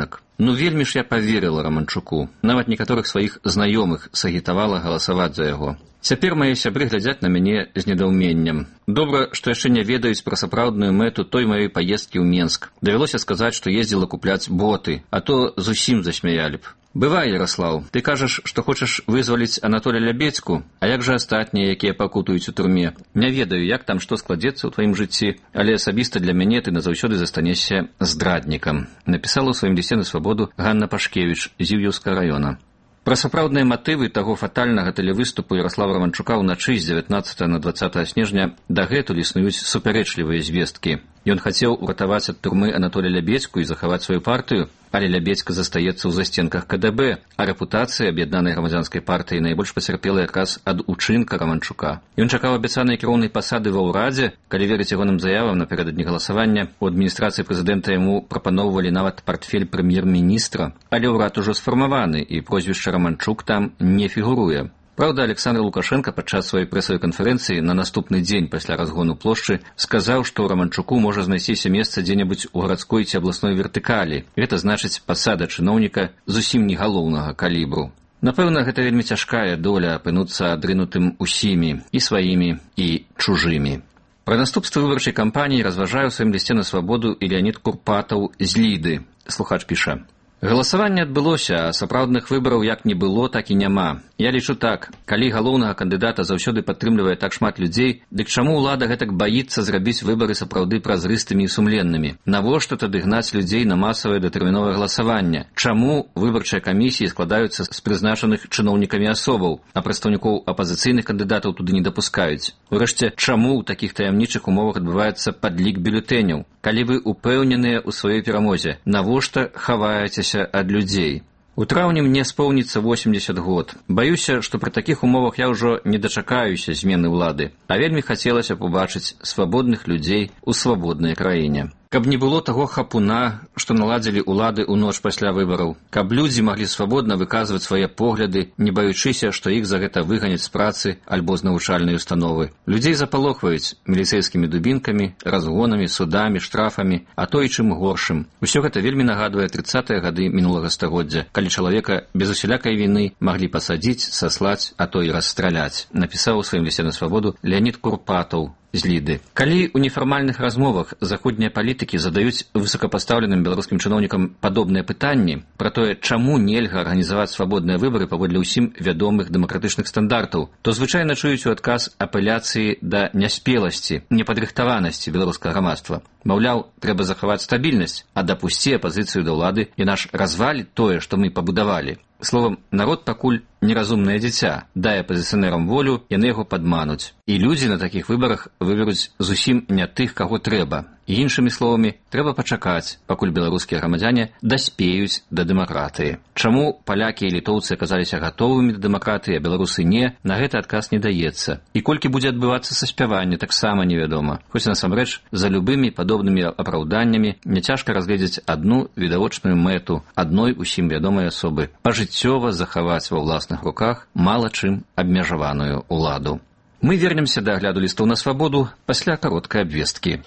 Ну вельмі ж я паверыла Романчуку. Нават некаторых сваіх знаёмых сагітавала галасаваць за яго. Цяпер мае сябры глядзяць на мяне з недаўменнем. Добра, што яшчэ не ведаюць пра сапраўдную мэту той маёй паездкі ў Менск. Давялося сказаць, што ездзіла купляць боты, а то зусім засмяялі б. Бывай, Ярослаў, ты кажаш, што хочаш вызваліць Анатоля Лябедзьку, а як жа астатнія, якія пакутуюць у турме? Не ведаю, як там што складзецца ў тваім жыцці, але асабіста для мяне ты назаўсёды застанешся здраднікам. Напісала ў сваім лісце на свабоду Ганна Пашкевіч з Зів'ёўскага раёна. Пра сапраўдныя матывы таго фатальнага тэлевыступу Ярослава Романчука ўначы з дзевятнаццатага на дваццатае снежня дагэтуль існуюць супярэчлівыя звесткі. Ён хацеў уратаваць ад турмы Анатоля Лябедзьку і захаваць сваю партыю, але Лябедзька застаецца ў застенках ка дэ бэ, а рэпутацыя аб'яднанай грамадзянскай партыі найбольш пацярпела якраз ад учынка Романчука. Ён чакаў абяцанай кіроўнай пасады ва ўрадзе, калі верыць ягоным заявам напярэдадні галасавання, у адміністрацыі прэзідэнта яму прапаноўвалі нават партфель прэм'ер-міністра, але ўрад ужо сфармаваны, і прозвішча Романчук там не фігуруе. Праўда, Александр Лукашенко падчас сваёй прэсавай канферэнцыі на наступны дзень пасля разгону плошчы сказаў, што ў Романчуку можа знайсціся месца дзе-небудзь у гарадской ці абласной вертыкалі. Гэта значыць пасада чыноўніка зусім не галоўнага калібру. Напэўна, гэта вельмі цяжкая доля апынуцца адрынутым усімі, і сваімі, і чужымі. Пра наступствы выбарчай кампаніі разважае ў сваім лісце на свабоду і Леонід Курпатаў з Ліды. Слухач піша: галасаванне адбылося, а сапраўдных выбараў як не было, так і няма. Я лічу так, калі галоўнага кандыдата заўсёды падтрымлівае так шмат людзей, дык чаму ўлада гэтак баіцца зрабіць выбары сапраўды празрыстымі і сумленнымі? Навошта тады гнаць людзей на масавае датэрміновае галасаванне? Чаму выбарчыя камісіі складаюцца з прызначаных чыноўнікамі асобаў, а прадстаўнікоў апазіцыйных кандыдатаў туды не дапускаюць? Урэшце, чаму ў такіх таямнічых умовах адбываецца падлік бюлетэняў? Калі вы упэўненыя ў сваёй перамозе, навошта хаваецеся ад людзей? У траўні мне споўніцца восемьдесят год. Баюся, што пры такіх умовах я ўжо не дачакаюся змены ўлады, а вельмі хацелася побачыць свабодных людзей у свабоднай краіне. Каб не было таго хапуна, што наладзілі ўлады ў ноч пасля выбараў. Каб людзі маглі свабодна выказваць свае погляды, не баючыся, што іх за гэта выганяць з працы альбо з навучальнай установы. Людзей запалохваюць міліцэйскімі дубінкамі, разгонамі, судамі, штрафамі, а то і чым горшым. Усё гэта вельмі нагадвае трыццатыя гады мінулага стагоддзя, калі чалавека без усялякай віны маглі пасадзіць, саслаць, а то і расстраляць, напісаў у сваім лісце на свабоду Леонід Курпатаў з Ліды. Калі ў нефармальных размовах заходнія палітыкі задаюць высокапастаўленым беларускім чыноўнікам падобныя пытанні пра тое, чаму нельга арганізаваць свабодныя выбары паводле ўсім вядомых дэмакратычных стандартаў, то звычайна чуюць у адказ апеляцыі да няспеласці, непадрыхтаванасці беларускага грамадства. Маўляў, трэба захаваць стабільнасць, а дапусці апазіцыю да ўлады і наш разваліць тое, што мы пабудавалі. Словам, народ пакуль неразумнае дзіця, дай апазіцыянерам волю, яны яго падмануць. І людзі на такіх выбарах выберуць зусім не тых, каго трэба. І іншымі словамі, трэба пачакаць, пакуль беларускія грамадзяне даспеюць да дэмакратыі. Чаму палякі і літоўцы аказаліся гатовымі да дэмакратыі, а беларусы не, на гэты адказ не даецца. І колькі будзе адбывацца саспяванне, таксама невядома. Хоць насамрэч, за любымі падобнымі апраўданнямі няцяжка разгледзець адну відавочную мэту адной усім вядомай асобы – пажыццёва захаваць ва ўласных руках мала чым абмежаваную ўладу. Мы вернемся да агляду лістоў на свабоду пасля кароткай абвесткі.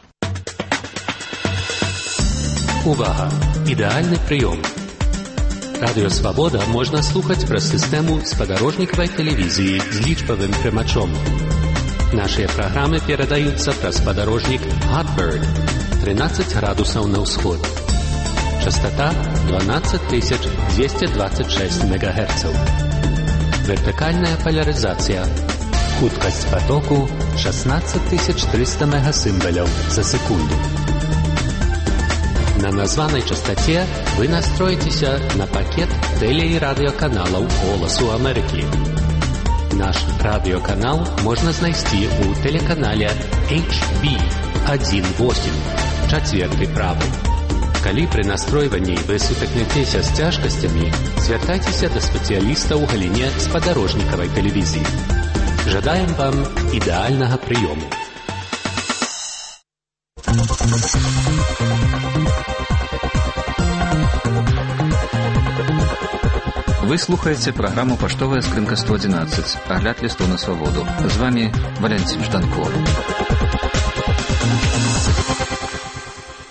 Увага! Ідэальны прыём. Радыё Свабода можна слухаць праз сістэму спадарожнікавай тэлевізіі з лічбавым прымачом. Нашыя праграмы перадаюцца праз спадарожнік Hotbird тринадцать градусаў на ўсход. Частота дванадцать тысяч двести двадцать шесть мегагерцаў. Вертыкальная поляризація. Хуткасць потоку шестнадцать тысяч триста мегасимволяў за секунду. На названай частоте вы настроитеся на пакет теле- и радиоканалаў «Голасу Америки». Наш радиоканал можно знайсці у телеканале эйч би один восемь, чацвёрты правы. Калі пры настройванні вы сутыкнецеся з цяжкасцямі, звяртайцеся да спецыяліста ў галіне спадарожнікавай тэлевізіі. Жадаем вам ідэальнага прыёму. Вы слухаеце праграму «Паштовая скрынка сто одиннадцать», агляд лістоў на свабоду. З вами Валентин Жданко.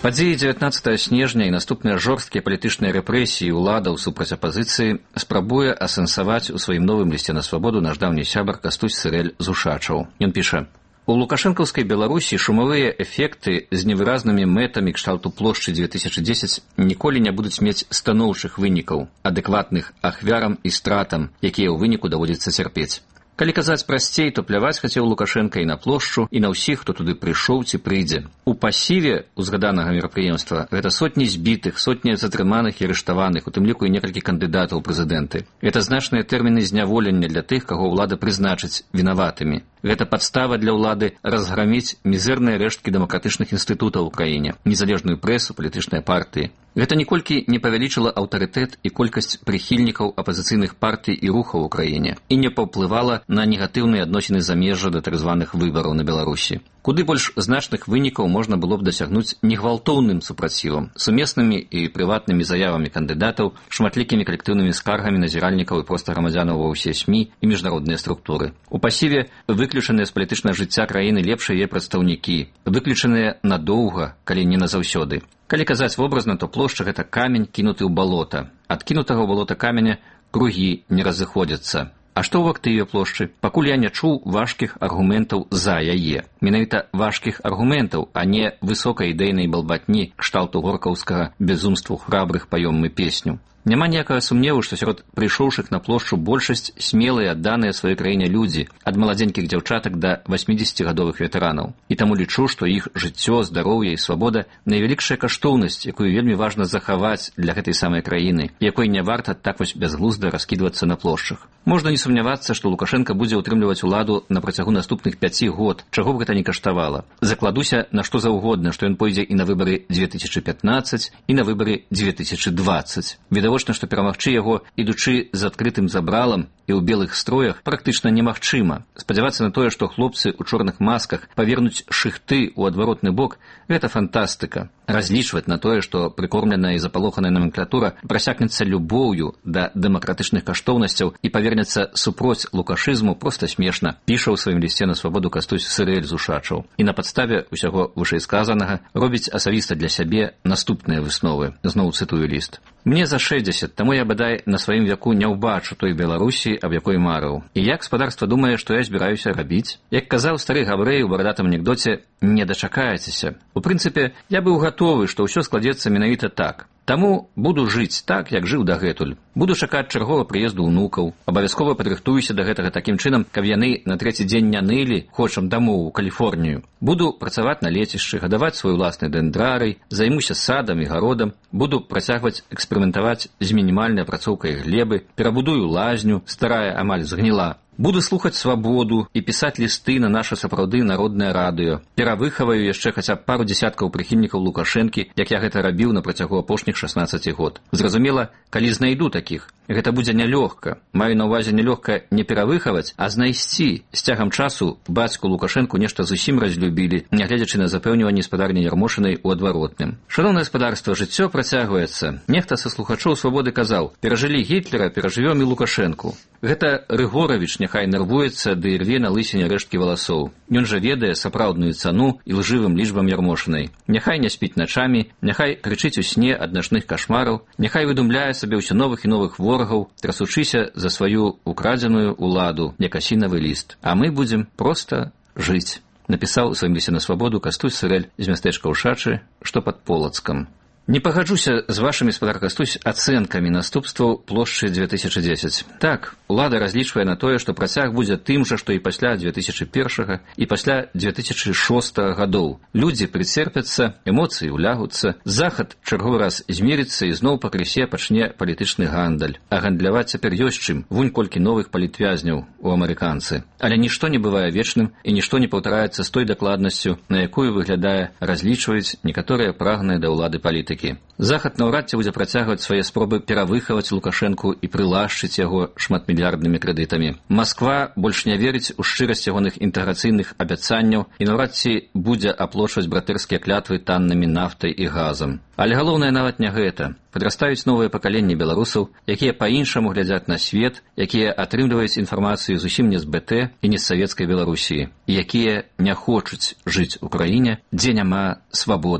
Падзеі дзевятнаццатага снежня і наступныя жорсткія палітычныя рэпрэсіі ўладаў супраць апазіцыі спрабуе асэнсаваць у сваім новым лісце на свабоду наш даўні сябар Кастусь Сырэль з Ушачаў. Ён піша: у лукашэнкаўскай Беларусі шумавыя эфекты з невыразнымі мэтамі кшталту плошчы дзве тысячы дзесяць ніколі не будуць мець станоўчых вынікаў, адэкватных ахвярам і стратам, якія ў выніку даводзіцца цярпець. Калі казаць прасцей, то пляваць хацеў Лукашенка і на плошчу, і на ўсіх, хто туды прыйшоў ці прыйдзе. У пасіве узгаданага мерапрыемства гэта сотні збітых, сотні затрыманых і арыштаваных, у тым ліку і некалькі кандыдатаў у прэзідэнты. Гэта значныя тэрміны зняволення для тых, каго ўлада прызначыць вінаватымі. Гэта падстава для ўлады разграміць мізэрныя рэшткі дэмакратычных інстытутаў у краіне, незалежную прэсу, палітычныя партыі. Гэта ніколькі не павялічыла аўтарытэт і колькасць прыхільнікаў апазіцыйных партый і рухаў у краіне і не паўплывала на негатыўныя адносіны замежжа да так званых выбараў на Беларусі. Куды больш значных вынікаў можна было б дасягнуць негвалтоўным супрацівам, сумеснымі і прыватнымі заявамі кандыдатаў, шматлікімі калектыўнымі скаргамі назіральнікаў і проста грамадзянаў ва ўсе СМІ і міжнародныя структуры. У пасіве выключаныя з палітычнага жыцця краіны лепшыя яе прадстаўнікі, выключаныя надоўга, калі не назаўсёды. Калі казаць вобразна, то плошча гэта камень, кінуты ў балота. Ад кінутага ў балота каменя кругі не разыходзяцца. А што ў актыве плошчы? Пакуль я не чуў важкіх аргументаў за яе. Менавіта важкіх аргументаў, а не высокай ідэйнай балбатні кшталту горкаўскага безумству храбрых паём мы песню. Няма ніякага сумневу, што сярод прыйшоўшых на плошчу большасць смелыя, адданыя сваёй краіне людзі, ад маладзенькіх дзяўчатак да васьмідзесяцігадовых ветэранаў. І таму лічу, што іх жыццё, здароўе і свабода найвялікшая каштоўнасць, якую вельмі важна захаваць для гэтай самай краіны, якой не варта так вось бязглузда раскідвацца на плошчах. Можна не сумнявацца, што Лукашенка будзе ўтрымліваць уладу на працягу наступных пяці год, чаго б гэта ні каштавала. Закладуся на што заўгодна, што ён пойдзе і на выбары дзве тысячы пятнаццаць, і на выбары дзве тысячы дваццаць. Відавочна, што перамагчы яго, ідучы з адкрытым забралам і ў белых строях, практычна немагчыма. Спадзявацца на тое, што хлопцы ў чорных масках павернуць шыхты ў адваротны бок, гэта фантастыка. Разлічваць на тое, што прыкормленая і запалоханая номенклатура прасякнецца любоўю да дэмакратычных каштоўнасцяў і павернецца супроць лукашызму, проста смешна, піша ў сваім лісце на свабоду Кастусь Сырэль з Ушачаў. І на падставе ўсяго вышэйсказанага робіць асабіста для сябе наступныя высновы. Зноў цытую ліст. Мне за шэсцьдзесят, таму я, бадай, на сваім вяку не ўбачу той Беларусі, аб якой марыў. І як гаспадарства думае, што я збіраюся рабіць? Як казаў стары габрэй у барадатым анекдоце, не дачакаецеся. У прынцыпе, я быў гатовы, што ўсё складзецца менавіта так. Таму буду жыць так, як жыў дагэтуль. Буду чакаць чарговага прыезду ўнукаў. Абавязкова падрыхтуюся да гэтага такім чынам, каб яны на трэці дзень не нылі, хочам дамоў у Каліфорнію. Буду працаваць на лецішчы, гадаваць свой уласны дэндрарый, займуся садам і гародам, буду працягваць эксперыментаваць з мінімальнай апрацоўкай глебы, перабудую лазню, старая амаль згніла. Буду слухаць свабоду і пісаць лісты на наша сапраўды народнае радыё. Перавыхаваю яшчэ хаця б пару дзесяткаў прыхільнікаў Лукашэнкі, як я гэта рабіў на працягу апошніх шаснаццаці год. Зразумела, калі знайду такіх, гэта будзе нялёгка. Маю на ўвазе нялёгка не перавыхаваць, а знайсці. З цягам часу бацьку Лукашэнку нешта зусім разлюбілі, нягледзячы на запэўніванне спадарні Ярмошынай у адваротным. Шаноўнае гаспадарства, жыццё працягваецца. Нехта са слухачоў свабоды казаў: перажылі Гітлера, перажывём і Лукашэнку. Гэта Рыгоравіч няхай нервуецца ды рве на лысіне рэшткі валасоў. Ён жа ведае сапраўдную цану і лжывым лічбам Ярмошынай. Няхай не спіць начамі, няхай крычыць у сне ад начных кашмараў, няхай выдумляе сабе ўсё новых і новых ворагаў, трасучыся за сваю украдзеную уладу, як асінавы ліст. А мы будзем проста жыць. Напісаў у сваім лісце на свабоду Кастусь Сырэль з мястэчка Ушачы, што пад Полацкам. Не пагаджуся з вашымі, спадар Кастусь, ацэнкамі наступстваў плошчы дзве тысячы дзесяць. Так, улада разлічвае на тое, што працяг будзе тым жа, што і пасля дзве тысячы першага і пасля дзве тысячы шостага гадоў. Людзі прыцерпяцца, эмоцыі ўлягуцца, захад чарговы раз змерыцца і зноў пакрысе пачне палітычны гандаль. А гандляваць цяпер ёсць чым, вунь колькі новых палітвязняў у амерыканцы. Але нішто не бывае вечным і нішто не паўтараецца з той дакладнасцю, на якую, выглядае, разлічваюць некаторыя прагныя да ўлады палітыкі. Захад наўрад ці будзе працягваць свае спробы перавыхаваць Лукашэнку і прылашчыць яго шматмільярднымі крэдытамі. Масква больш не верыць у шчырасць ягоных інтэграцыйных абяцанняў і наўрад ці будзе аплочваць братэрскія клятвы таннымі нафтай і газам. Але галоўнае нават не гэта. Падрастаюць новыя пакаленні беларусаў, якія па-іншаму глядзяць на свет, якія атрымліваюць інфармацыю зусім не з БТ і не з савецкай Беларусі, якія не хочуць жыць у краіне, дзе няма свабоды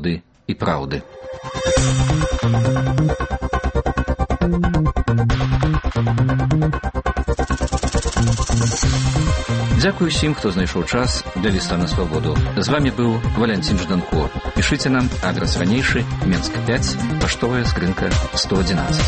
і праўды. Дзякую усім, хто знайшоў час для ліста на свабоду. З вами быў Валянцін Жданко. Пішыце нам, адрес ранейшы, Менск пяць, паштовая скрынка сто одиннадцать.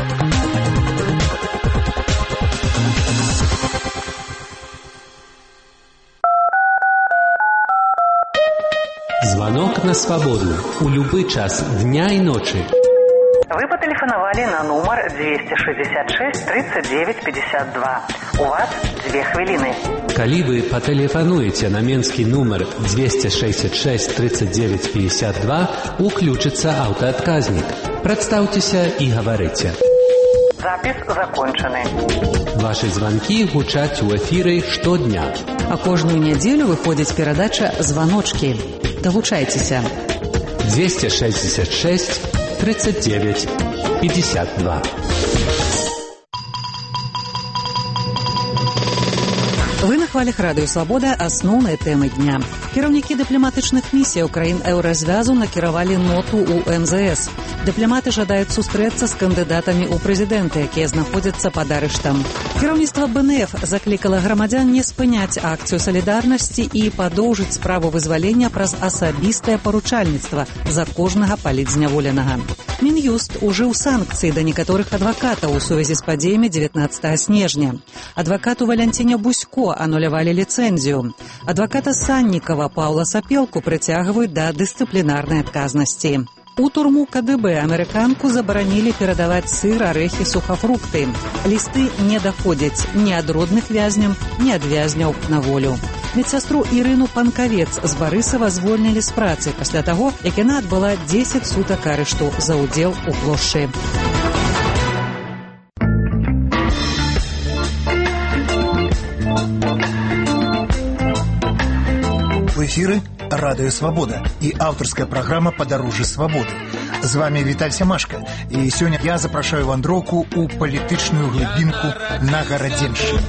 Звонок на свободу у любой час дня и ночи. Вы потелефоновали на номер двести шестьдесят шесть тридцать девять пятьдесят два. У вас две хвилины. Коли вы потелефонуете на менский номер двести шестьдесят шесть тридцать девять пятьдесят два, уключится автоотказник. Представьтеся и говорите. Запись закончены. Ваши звонки гучаць у эфиры штодня. А кожную неделю выходит передача «Звоночки». Долучайтеся. двести шестьдесят шесть тридцать девять пятьдесят два. Вы на хвалях радыё «Свабода» асноўныя тэмы дня. Кіраўнікі дыпламатычных місій краін еўразвязу накіравалі ноту ў эм зэ эс. Дыпламаты жадаюць сустрэцца з кандыдатамі ў прэзідэнты, якія знаходзяцца пад арыштам. Кіраўніцтва бэ эн эф заклікала грамадзян не спыняць акцыю салідарнасці і падоўжыць справу вызвалення праз асабістае паручальніцтва за кожнага палітзняволенага. Мін'юст ужыў санкцыі да некаторых адвакатаў у сувязі з падзеямі дзевятнаццатага снежня. Адвакату Валянціне Бусько анулявалі ліцэнзію. Адваката Саннікава Паўла Сапелку прыцягваюць да дысцыплінарнай адказнасці. У турму ка дэ бэ амерыканку забаранілі перадаваць сыр, арэхі, сухафрукты. Лісты не даходзяць ні ад родных вязняў, ні ад вязняў на волю. Медсястру Ірыну Панкавец з Барысава звольнілі з працы пасля таго, як яна адбыла дзесяць сутак арышту за ўдзел у плошчы. В эфиры «Радио Свобода» и авторская программа «Подорожье свободы». С вами Виталь Семашко. И сегодня я запрашаю вандроўку у палітычную глыбінку на Гарадзеншчыне.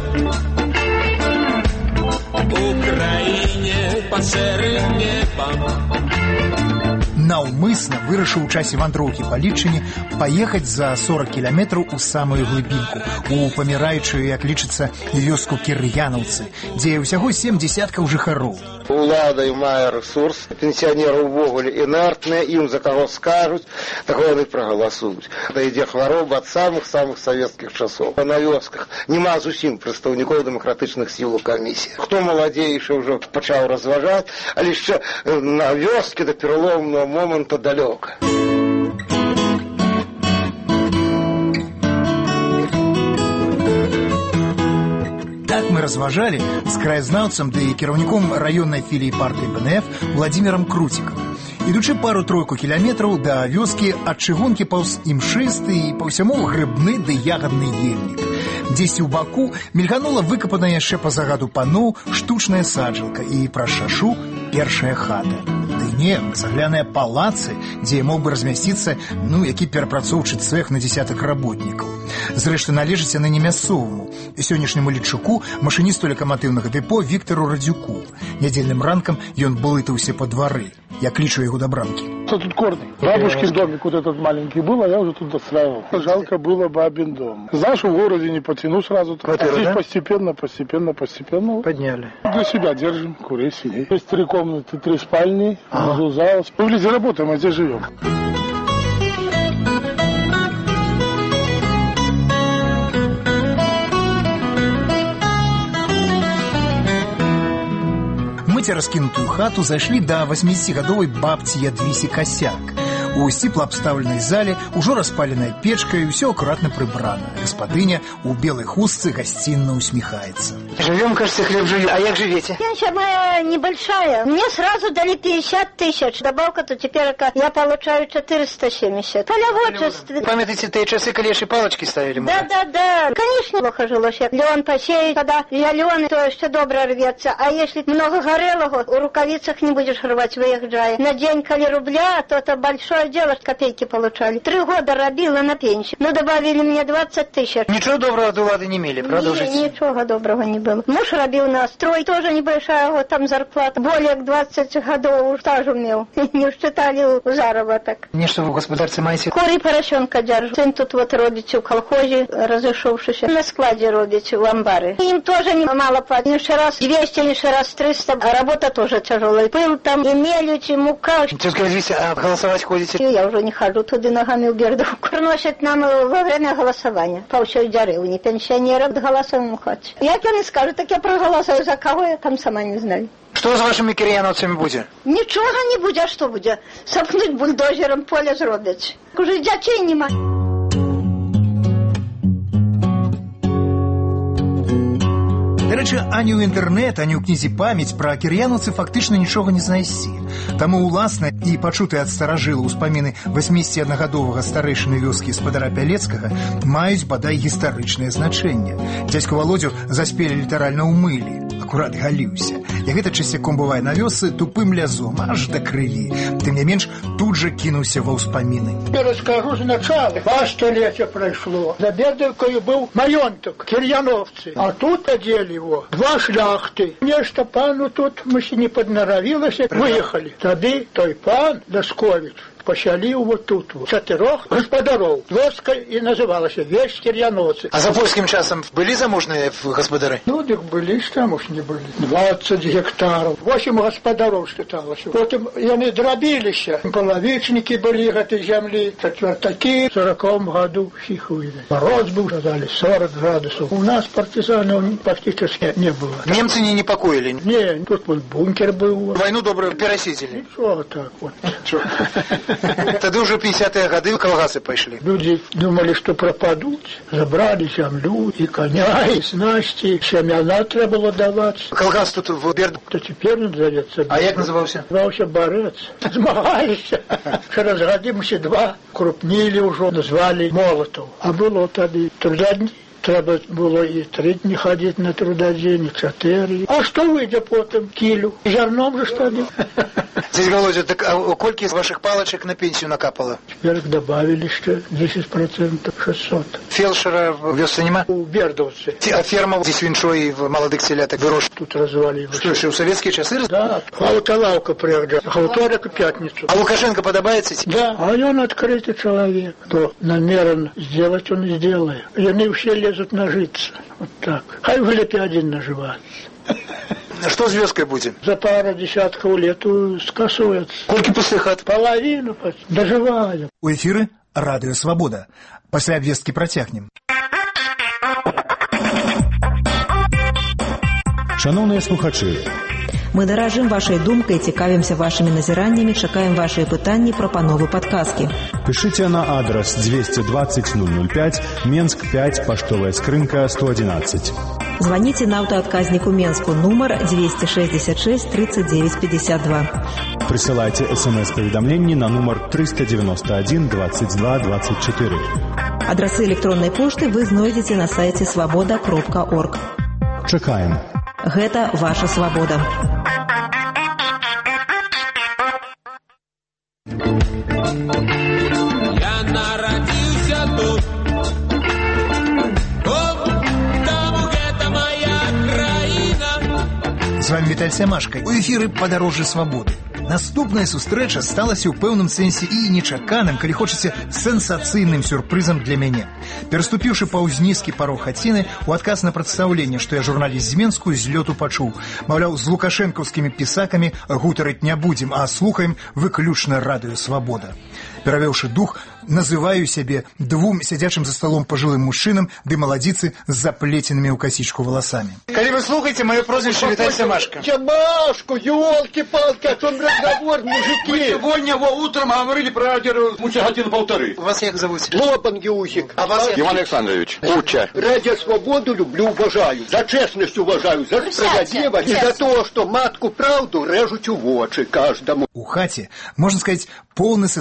Украине под шэрым небом. Наўмысна вырашыў у часе вандроўкі па Літчыне паехаць за сорок кіламетраў у самую глыбінку, у паміраючую, як лічыцца, вёску Кір'янаўцы, дзе ўсяго сем дзесяткаў жыхароў. Улада мае рэсурс, пенсіянеры ўвогуле інертныя, ім за каго скажуць, такое яны прагаласуюць. Да ідзе хвароба ад самых-самых савецкіх часоў. На вёсках няма зусім прадстаўнікоў дэмакратычных сіл у камісіі. Хто маладзейшы ўжо пачаў разважаць, але яшчэ на вёскі да пераломнага момента далёка. Так мы разважалі з краязнаўцам ды кіраўніком раённай філіі партыі бэ эн эф Владзімірам Круцікам. Ідучы пару-тройку кіламетраў да вёскі ад чыгункі паўз імшысты і па ўсяму грыбны ды ягадны ельнік. Дзесьці ў баку мільганула выкапаная яшчэ па загаду паноў штучная саджалка і праз шашу першая хата. Ды не, цагляныя палацы, дзе мог бы размясціцца, ну, які перапрацоўчы цэх на дзесятак работнікаў. Зрэшты, належыць яны не мясцоваму. Сённяшняму лічуку, машыністу лакаматыўнага дэпо Віктару Радзюку. Нядзельным ранкам ён блытаўся па двары. Я кличу его до бранки. Что тут корни? Бабушкин домик вот этот маленький был, а я уже тут достраивал. Жалко было бабин дом. Знаешь, в городе не потяну сразу. Квартира, здесь да? постепенно, постепенно, постепенно. Подняли. Для себя держим, курей, свиней. Есть три комнаты, три спальни, внизу зал. Мы в Лизе работаем, а здесь живем. Мы раскинутую хату зашли до восьмидесятигадовой бабці Ядвісі Косяк. У сціпла абставленай зале ужо распаленная печка и все аккуратно прибрано. Господыня у белой хустцы гостинно усмехается. Живем, кажется, хлеб живем. А як живете? Пенсия моя небольшая. Мне сразу дали пятьдесят тысяч. Добавка-то теперь я получаю четыреста семьдесят. Полеводчество. Памятаете те часы, когда еще палочки ставили? Да, да, да. Конечно, плохо жилось. Лен посеять, когда зеленый, то все добро рвется. А если много горелого, в рукавицах не будешь рвать, выезжая. На день, коли рубля, то это большое сидела, копейки получали. Три года робила на пенсию. Ну, добавили мне двадцать тысяч. Ничего доброго от улады не имели, правда? Не, ничего доброго не было. Муж робил на строй, тоже небольшая вот там зарплата. Более двадцать годов стажу имел. Не считали заработок. Не что вы в господарстве маете? Кури поросенка держу. Сын тут вот робит в колхозе, разошовшийся. На складе робит в амбары. Им тоже немало платят. Еще раз двести, еще раз триста. А работа тоже тяжелая. Пыл там, и мелочь, и мука. Тетка Вися, а голосовать ходите? Я уже не хожу туда ногами в Бердовку. Приносят нам во время голосования. По всей деревне пенсионеров голосуем хоть. Як они скажут, так я проголосую за кого, я там сама не знаю. Что с вашими кирьяновцами будет? Ничего не будет, а что будет? Сапнуть бульдозером поле зробить. Уже дятей нема. До речі, ані ў інтэрнэт, ані ў кнізе памяць пра кір'янаўцы фактычна нічога не знайсці. Таму уласна і пачутыя ад старажылаў успаміны восьмідзесяціаднагадовага старэйшыны вёскі спадара Пялецкага маюць бадай гістарычнае значэнне. Дзядзьку Валодзю заспелі літаральна ў мылі, акурат галіўся. Як гэта часцяком бывае на вёсцы, тупым лязом, аж да крыві. Тым не менш, тут жа кінуўся ва ўспаміны. Я расскажу сначала. Два столетия прошло. За Бердовкою был маёнток, кирьяновцы. А тут одели его два шляхты. Нечто пану тут, мы не подноровилось, выехали. Тады той пан Даскович посялил вот тут вот. Чатырох господаров. Вёска и называлась весь кирьяновцы. А за польским часом были заможные господары? Ну, так были, там уж не были. двадцать гектаров. Восемь господаров считалось. Потом они дробились. Половичники были этой земли. Четвертаки. В сороковом году всех вывели. Мороз был, сказали, сорок градусов. У нас партизанов практически не было. Немцы не непокоили? Не, тут вот бункер был. Войну добрую пересидели? Ничего так вот. Тогда уже пятидесятые годы колгасы пошли. Люди думали, что пропадут. Забрали землю и коня, и снасти. Семена треба было давать. Колгас тут в Берду. То теперь назовется. А як назывался? Назывался Борец. Змагались. Через годы мы все два крупнили уже, назвали Молотов. А было тогда трудодни. Треба було і три дні ходити на трудодень, і чотири. А що вийде потім? Кілю. Зерном же тоді. Дядя Володя, так а кольки из ваших палочек на пенсию накапало? Теперь добавили еще десять процентов, шестьсот. Фельдшера в вёсце нема? У Бердовцы. А ферма здесь в Іншої в молодых теляток вырос? Тут развалили. Что, еще в советские часы? Да. Халталавка приезжала. А во вторник и пятницу. А Лукашенко подобается? Да. А он открытый человек. Кто намерен сделать, он и сделает. И они все лезут нажиться. Вот так. Хай в Олимпиаде наживают. Что с вёской будем? За пару десятков лет скасуется. Кольки пустых хат? Половину доживаем. У эфіры Радыё Свабода. Пасля абвесткі працягнем. Шановныя слухачы, мы даражым вашай думкай, цікавімся вашымі назіраннямі, чакаем вашыя пытанні, прапановы, падказкі. Пишите на адрес двести двадцать ноль ноль пять, Менск пять, поштовая скрынка сто одиннадцать. Звоните на автоотказнику Менску, номер двести шестьдесят шесть тридцать девять пятьдесят два. Присылайте смс-поведомления на номер триста девяносто один двадцать два двадцать четыре. Адресы электронной почты вы знойдете на сайте свобода кропка орг. Чакаем. Гэта ваша свабода. Я народился тут. О, таму гэта моя краіна. З вами Віталь Сямашка. У эфіры «Падарожжа свабоды». Наступная сустрэча сталася ў пэўным сэнсе і нечаканым, калі хочаце, сенсацыйным сюрпрызам для мяне. Пераступіўшы паўз нізкі парог хаціны, у адказ на прадстаўленне, што я журналіст з Менску, з лёту пачуў. Маўляў, з лукашэнкаўскімі пісакамі гутарыць не будзем, а слухаем выключна Радыё Свабода. Перавёўшы дух, называю сябе двум сядзячым за столом пажылым мужчынам ды маладзіцы з заплеценымі ў касічку валасамі. Калі вы слухаеце, маё прозвішча Віталь Сямашка. Сямашку, ёлки-палки, о чем разговор, мужики? Мы сегодня во утром говорили про радио годин полторы. Вас як зовут? Лобан Геухик. А вас? Иван Александрович. Уча. Радио Свободу люблю, уважаю. За честность уважаю, за справедливость и за то, что матку правду режут у вочи каждому. У хаце, можно сказать, полный социально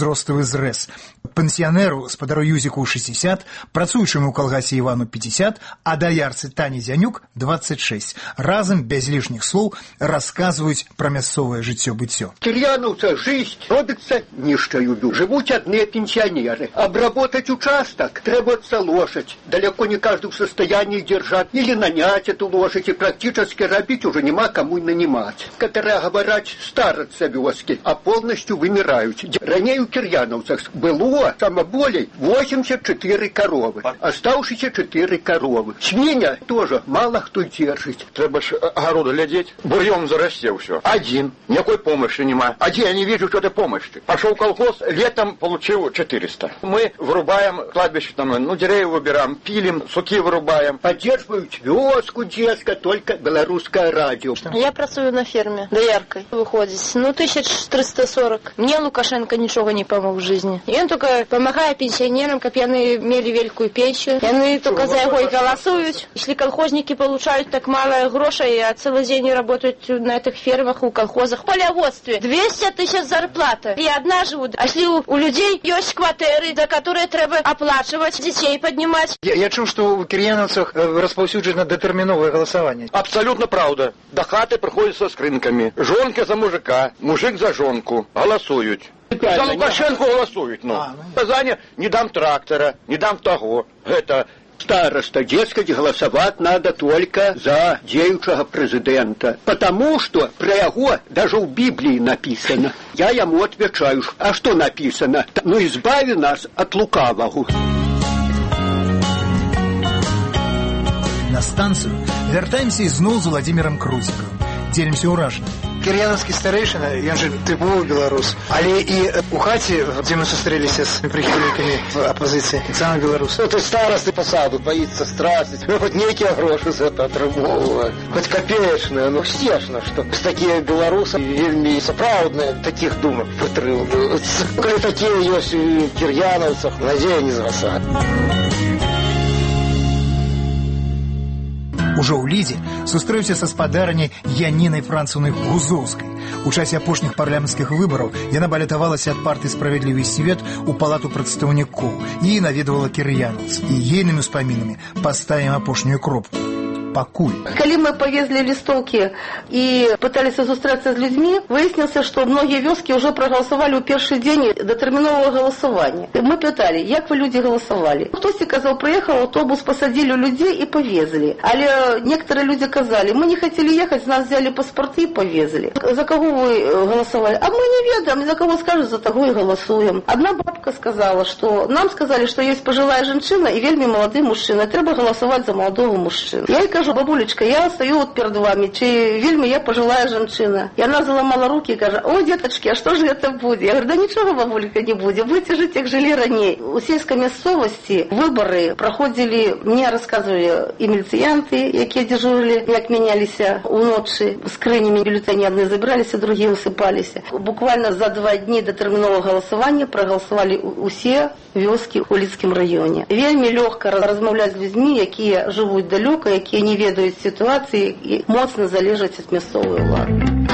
узроставы зрэз. Пенсіянеру спадару Юзіку шэсцьдзесят, працуючаму ў калгасе Івану пятьдесят, а даярцы Тані Дзянюк двадцать шесть. Разам, без лішніх слоў, расказваюць пра мясцовае жыццё-быццё. Кирьяновца жизнь робится нищою. Живут одни пенсионеры. Обработать участок требуется лошадь. Далеко не каждый в состоянии держать. Или нанять эту лошадь и практически робить уже нема кому нанимать. Которые говорят стараться вёски, а полностью вымирают. Ранее у кирьяновцев было само более восемьдесят четыре коровы. Оставшиеся четыре коровы. Свинья тоже мало кто держит. Треба ж огороду глядеть. Бурьем зарастел все. Один. Никакой помощи нема. Один я не вижу что-то помощи. Пошел в колхоз, летом получил четыреста. Мы вырубаем кладбище, там, ну, деревья выбираем, пилим, суки вырубаем. Поддерживают вёску, детска, только белорусское радио. Я працую на ферме, дояркой выходит. Ну, тысяч триста сорок. Мне Лукашенко ничего не помог в жизни. И он только помогает пенсионерам, как они имели великую пенсию. И они только за его и голосуют. Если колхозники получают так мало грошей, а целый день работают на этих фермах, у колхозах, в полеводстве, двести тысяч зарплата. И одна живут. А если у, у людей есть квартиры, за которые треба оплачивать, детей поднимать. Я, я чув, что у кирьяновцах распаўсюджено датэрміновае галасаванне. Абсолютно правда. До хаты приходят со скрынками. Жонка за мужика, мужик за жонку. Голосуют. За Лукашенко голосуют. Ну. А, ну. Казани не дам трактора, не дам того. Это... Староста, дескать, голосовать надо только за деючего президента. Потому что про его даже в Библии написано. Я ему отвечаю, а что написано? Ну, избави нас от лукавого. На станцию вяртаемся ізноў з Владимиром Крутиком. Делимся ўражаннем. Кирьяновский старейшина, ён же тыповы беларус, але і у хаце, дзе мы сустрэліся з прыхільнікамі апозіцыі, таксама беларус. Ну, ты старосты посаду боится страсить, ну, хоть некие гроши за это атрымоўвае, хоть копеечные, ну, стешна, что такие белорусы вельмі сапраўдныя таких думак прытрымліваюцца. Калі такие ёсць у кирьяновцах, надзея не згасае. Ужо ў Лідзе сустрэўся са спадарняй Янінай Францаўнай Гузоўскай. У часе апошніх парламенцкіх выбараў яна балятавалася ад партыі «Справядлівы свет» у палату прадстаўнікоў і наведвала кір'янаўц. І ейнымі ўспамінамі паставім апошнюю кропку. Пакуль. Калі мы повезли листовки и пытались зустріцца з людьми, выяснилось, что многие вёски уже проголосовали у первый день детерминового голосования. Мы питали, як вы люди голосовали. Хтось казал, приехал автобус, посадили людей и повезли. Але некоторые люди казали, мы не хотели ехать, нас взяли паспорты и повезли. За кого вы голосовали? А мы не ведаем, за кого скажут, за того и голосуем. Одна бабка сказала, что нам сказали, что есть пожилая женщина и вельми молодой мужчина. Треба голосовать за молодого мужчину. Я ей кажу, бабулечка, я стою вот перед вами, чи вельми я пожилая женщина. И она заломала руки и каже, о, деточки, а что же это будет? Я говорю, да ничего, бабулька, не будет. Будете жить, як жили ранее. У сельской местности выборы проходили, мне рассказывали и милициянты, які дежурили, як менялись уночі, скринями бюллетени одни забирались, а другие усыпались. Буквально за два дні до терминового голосования проголосовали усе вёски у Лідскім районе. Вельми легко размовлять з людьми, які живуть далеко, які не ведаюць ситуации и моцно залежаць от мясцовой улады.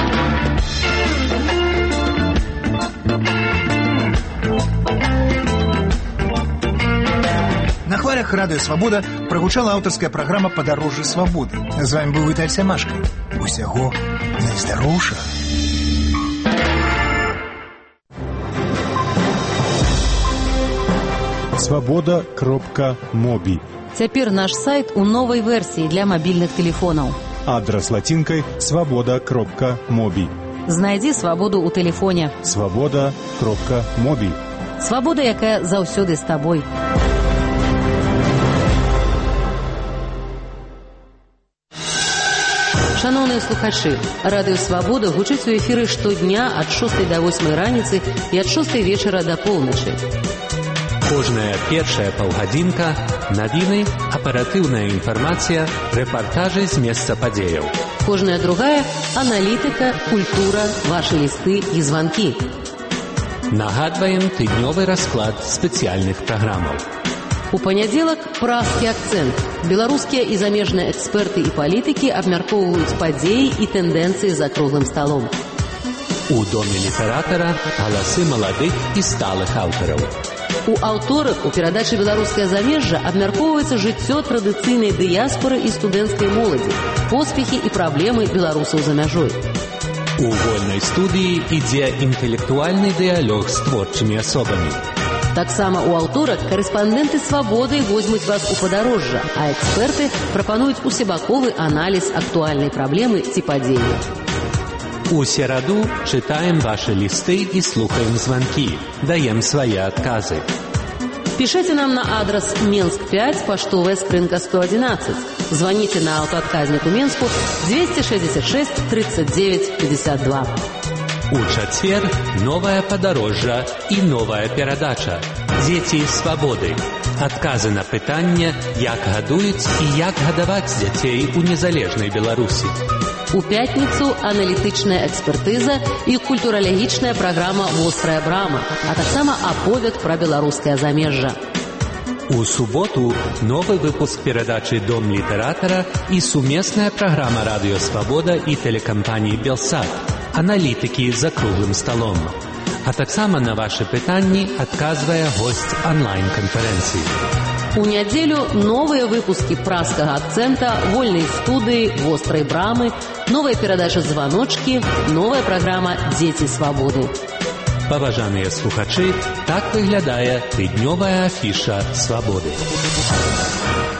На хвалях радио «Свобода» прогучала авторская программа «Подорожжя свободы». З вами был Віталь Семашко. Усяго найздароўшага. свобода кропка моби. Цяпер наш сайт у новай версіі для мабільных тэлефонаў. Адрас латинкой свобода кропка моби. Знайдзі свабоду ў тэлефоне. свобода кропка моби. Свабода, якая заўсёды з табой. Шановныя слухачы, радыё «Свабода» гучыць у эфіры штодня ад шостай да восьмай раніцы і ад шостай вечара да поўначы. Кожная першая паўгадзінка, навіны, аператыўная інфармацыя, рэпартажы з месца падзеяў. Кожная другая – аналітыка, культура, вашы лісты і званкі. Нагадваем тыднёвы расклад спецыяльных праграмаў. У панядзелак пражскі акцэнт. Беларускія і замежныя эксперты і палітыкі абмяркоўваюць падзеі і тэндэнцыі за круглым сталом. У доме літаратара галасы маладых і сталых аўтараў. У аўторак у перадачы «Беларускае замежжа» абмяркоўваецца жыццё традыцыйнай дыяспоры і студэнцкай моладзі, поспехі і праблемы беларусаў за мяжой. У вольнай студыі ідзе інтэлектуальны дыялог з творчымі асобамі. Таксама ў аўторак карэспандэнты «Свабоды» возьмуць вас у падарожжа, а эксперты прапануюць усебаковы аналіз актуальнай праблемы ці падзеі. У сераду чытаем ваши листы і слухаем звонки, даем свои отказы. Пишите нам на адрес Менск пять, поштовая скрынка сто одиннадцать. Звоните на автоотказнику Менску двести шестьдесят шесть тридцать девять пятьдесят два. У чацвер новая падарожжа і новая перадача «Дзеці свабоды». Адказы на пытанне, як гадуюць і як гадаваць дзяцей у незалежнай Беларусі. У пятніцу аналітычная экспертыза і культуралагічная праграма «Вострая брама», а таксама аповед пра беларускае замежжа. У суботу новы выпуск перадачы «Дом літаратара» і сумесная праграма «Радыё Свабода» і тэлекампаніі «Белсат». Аналітыкі за круглым сталом. А таксама на ваши пытанні адказвае госць онлайн-канферэнцыі. У нядзелю новыя выпускі праскага акцэнта, вольнай студыі, вострай брамы, новая перадача «Званочкі», новая праграма «Дзеці свабоды». Паважаныя слухачы, так выглядае тыднёвая афіша «Свабоды».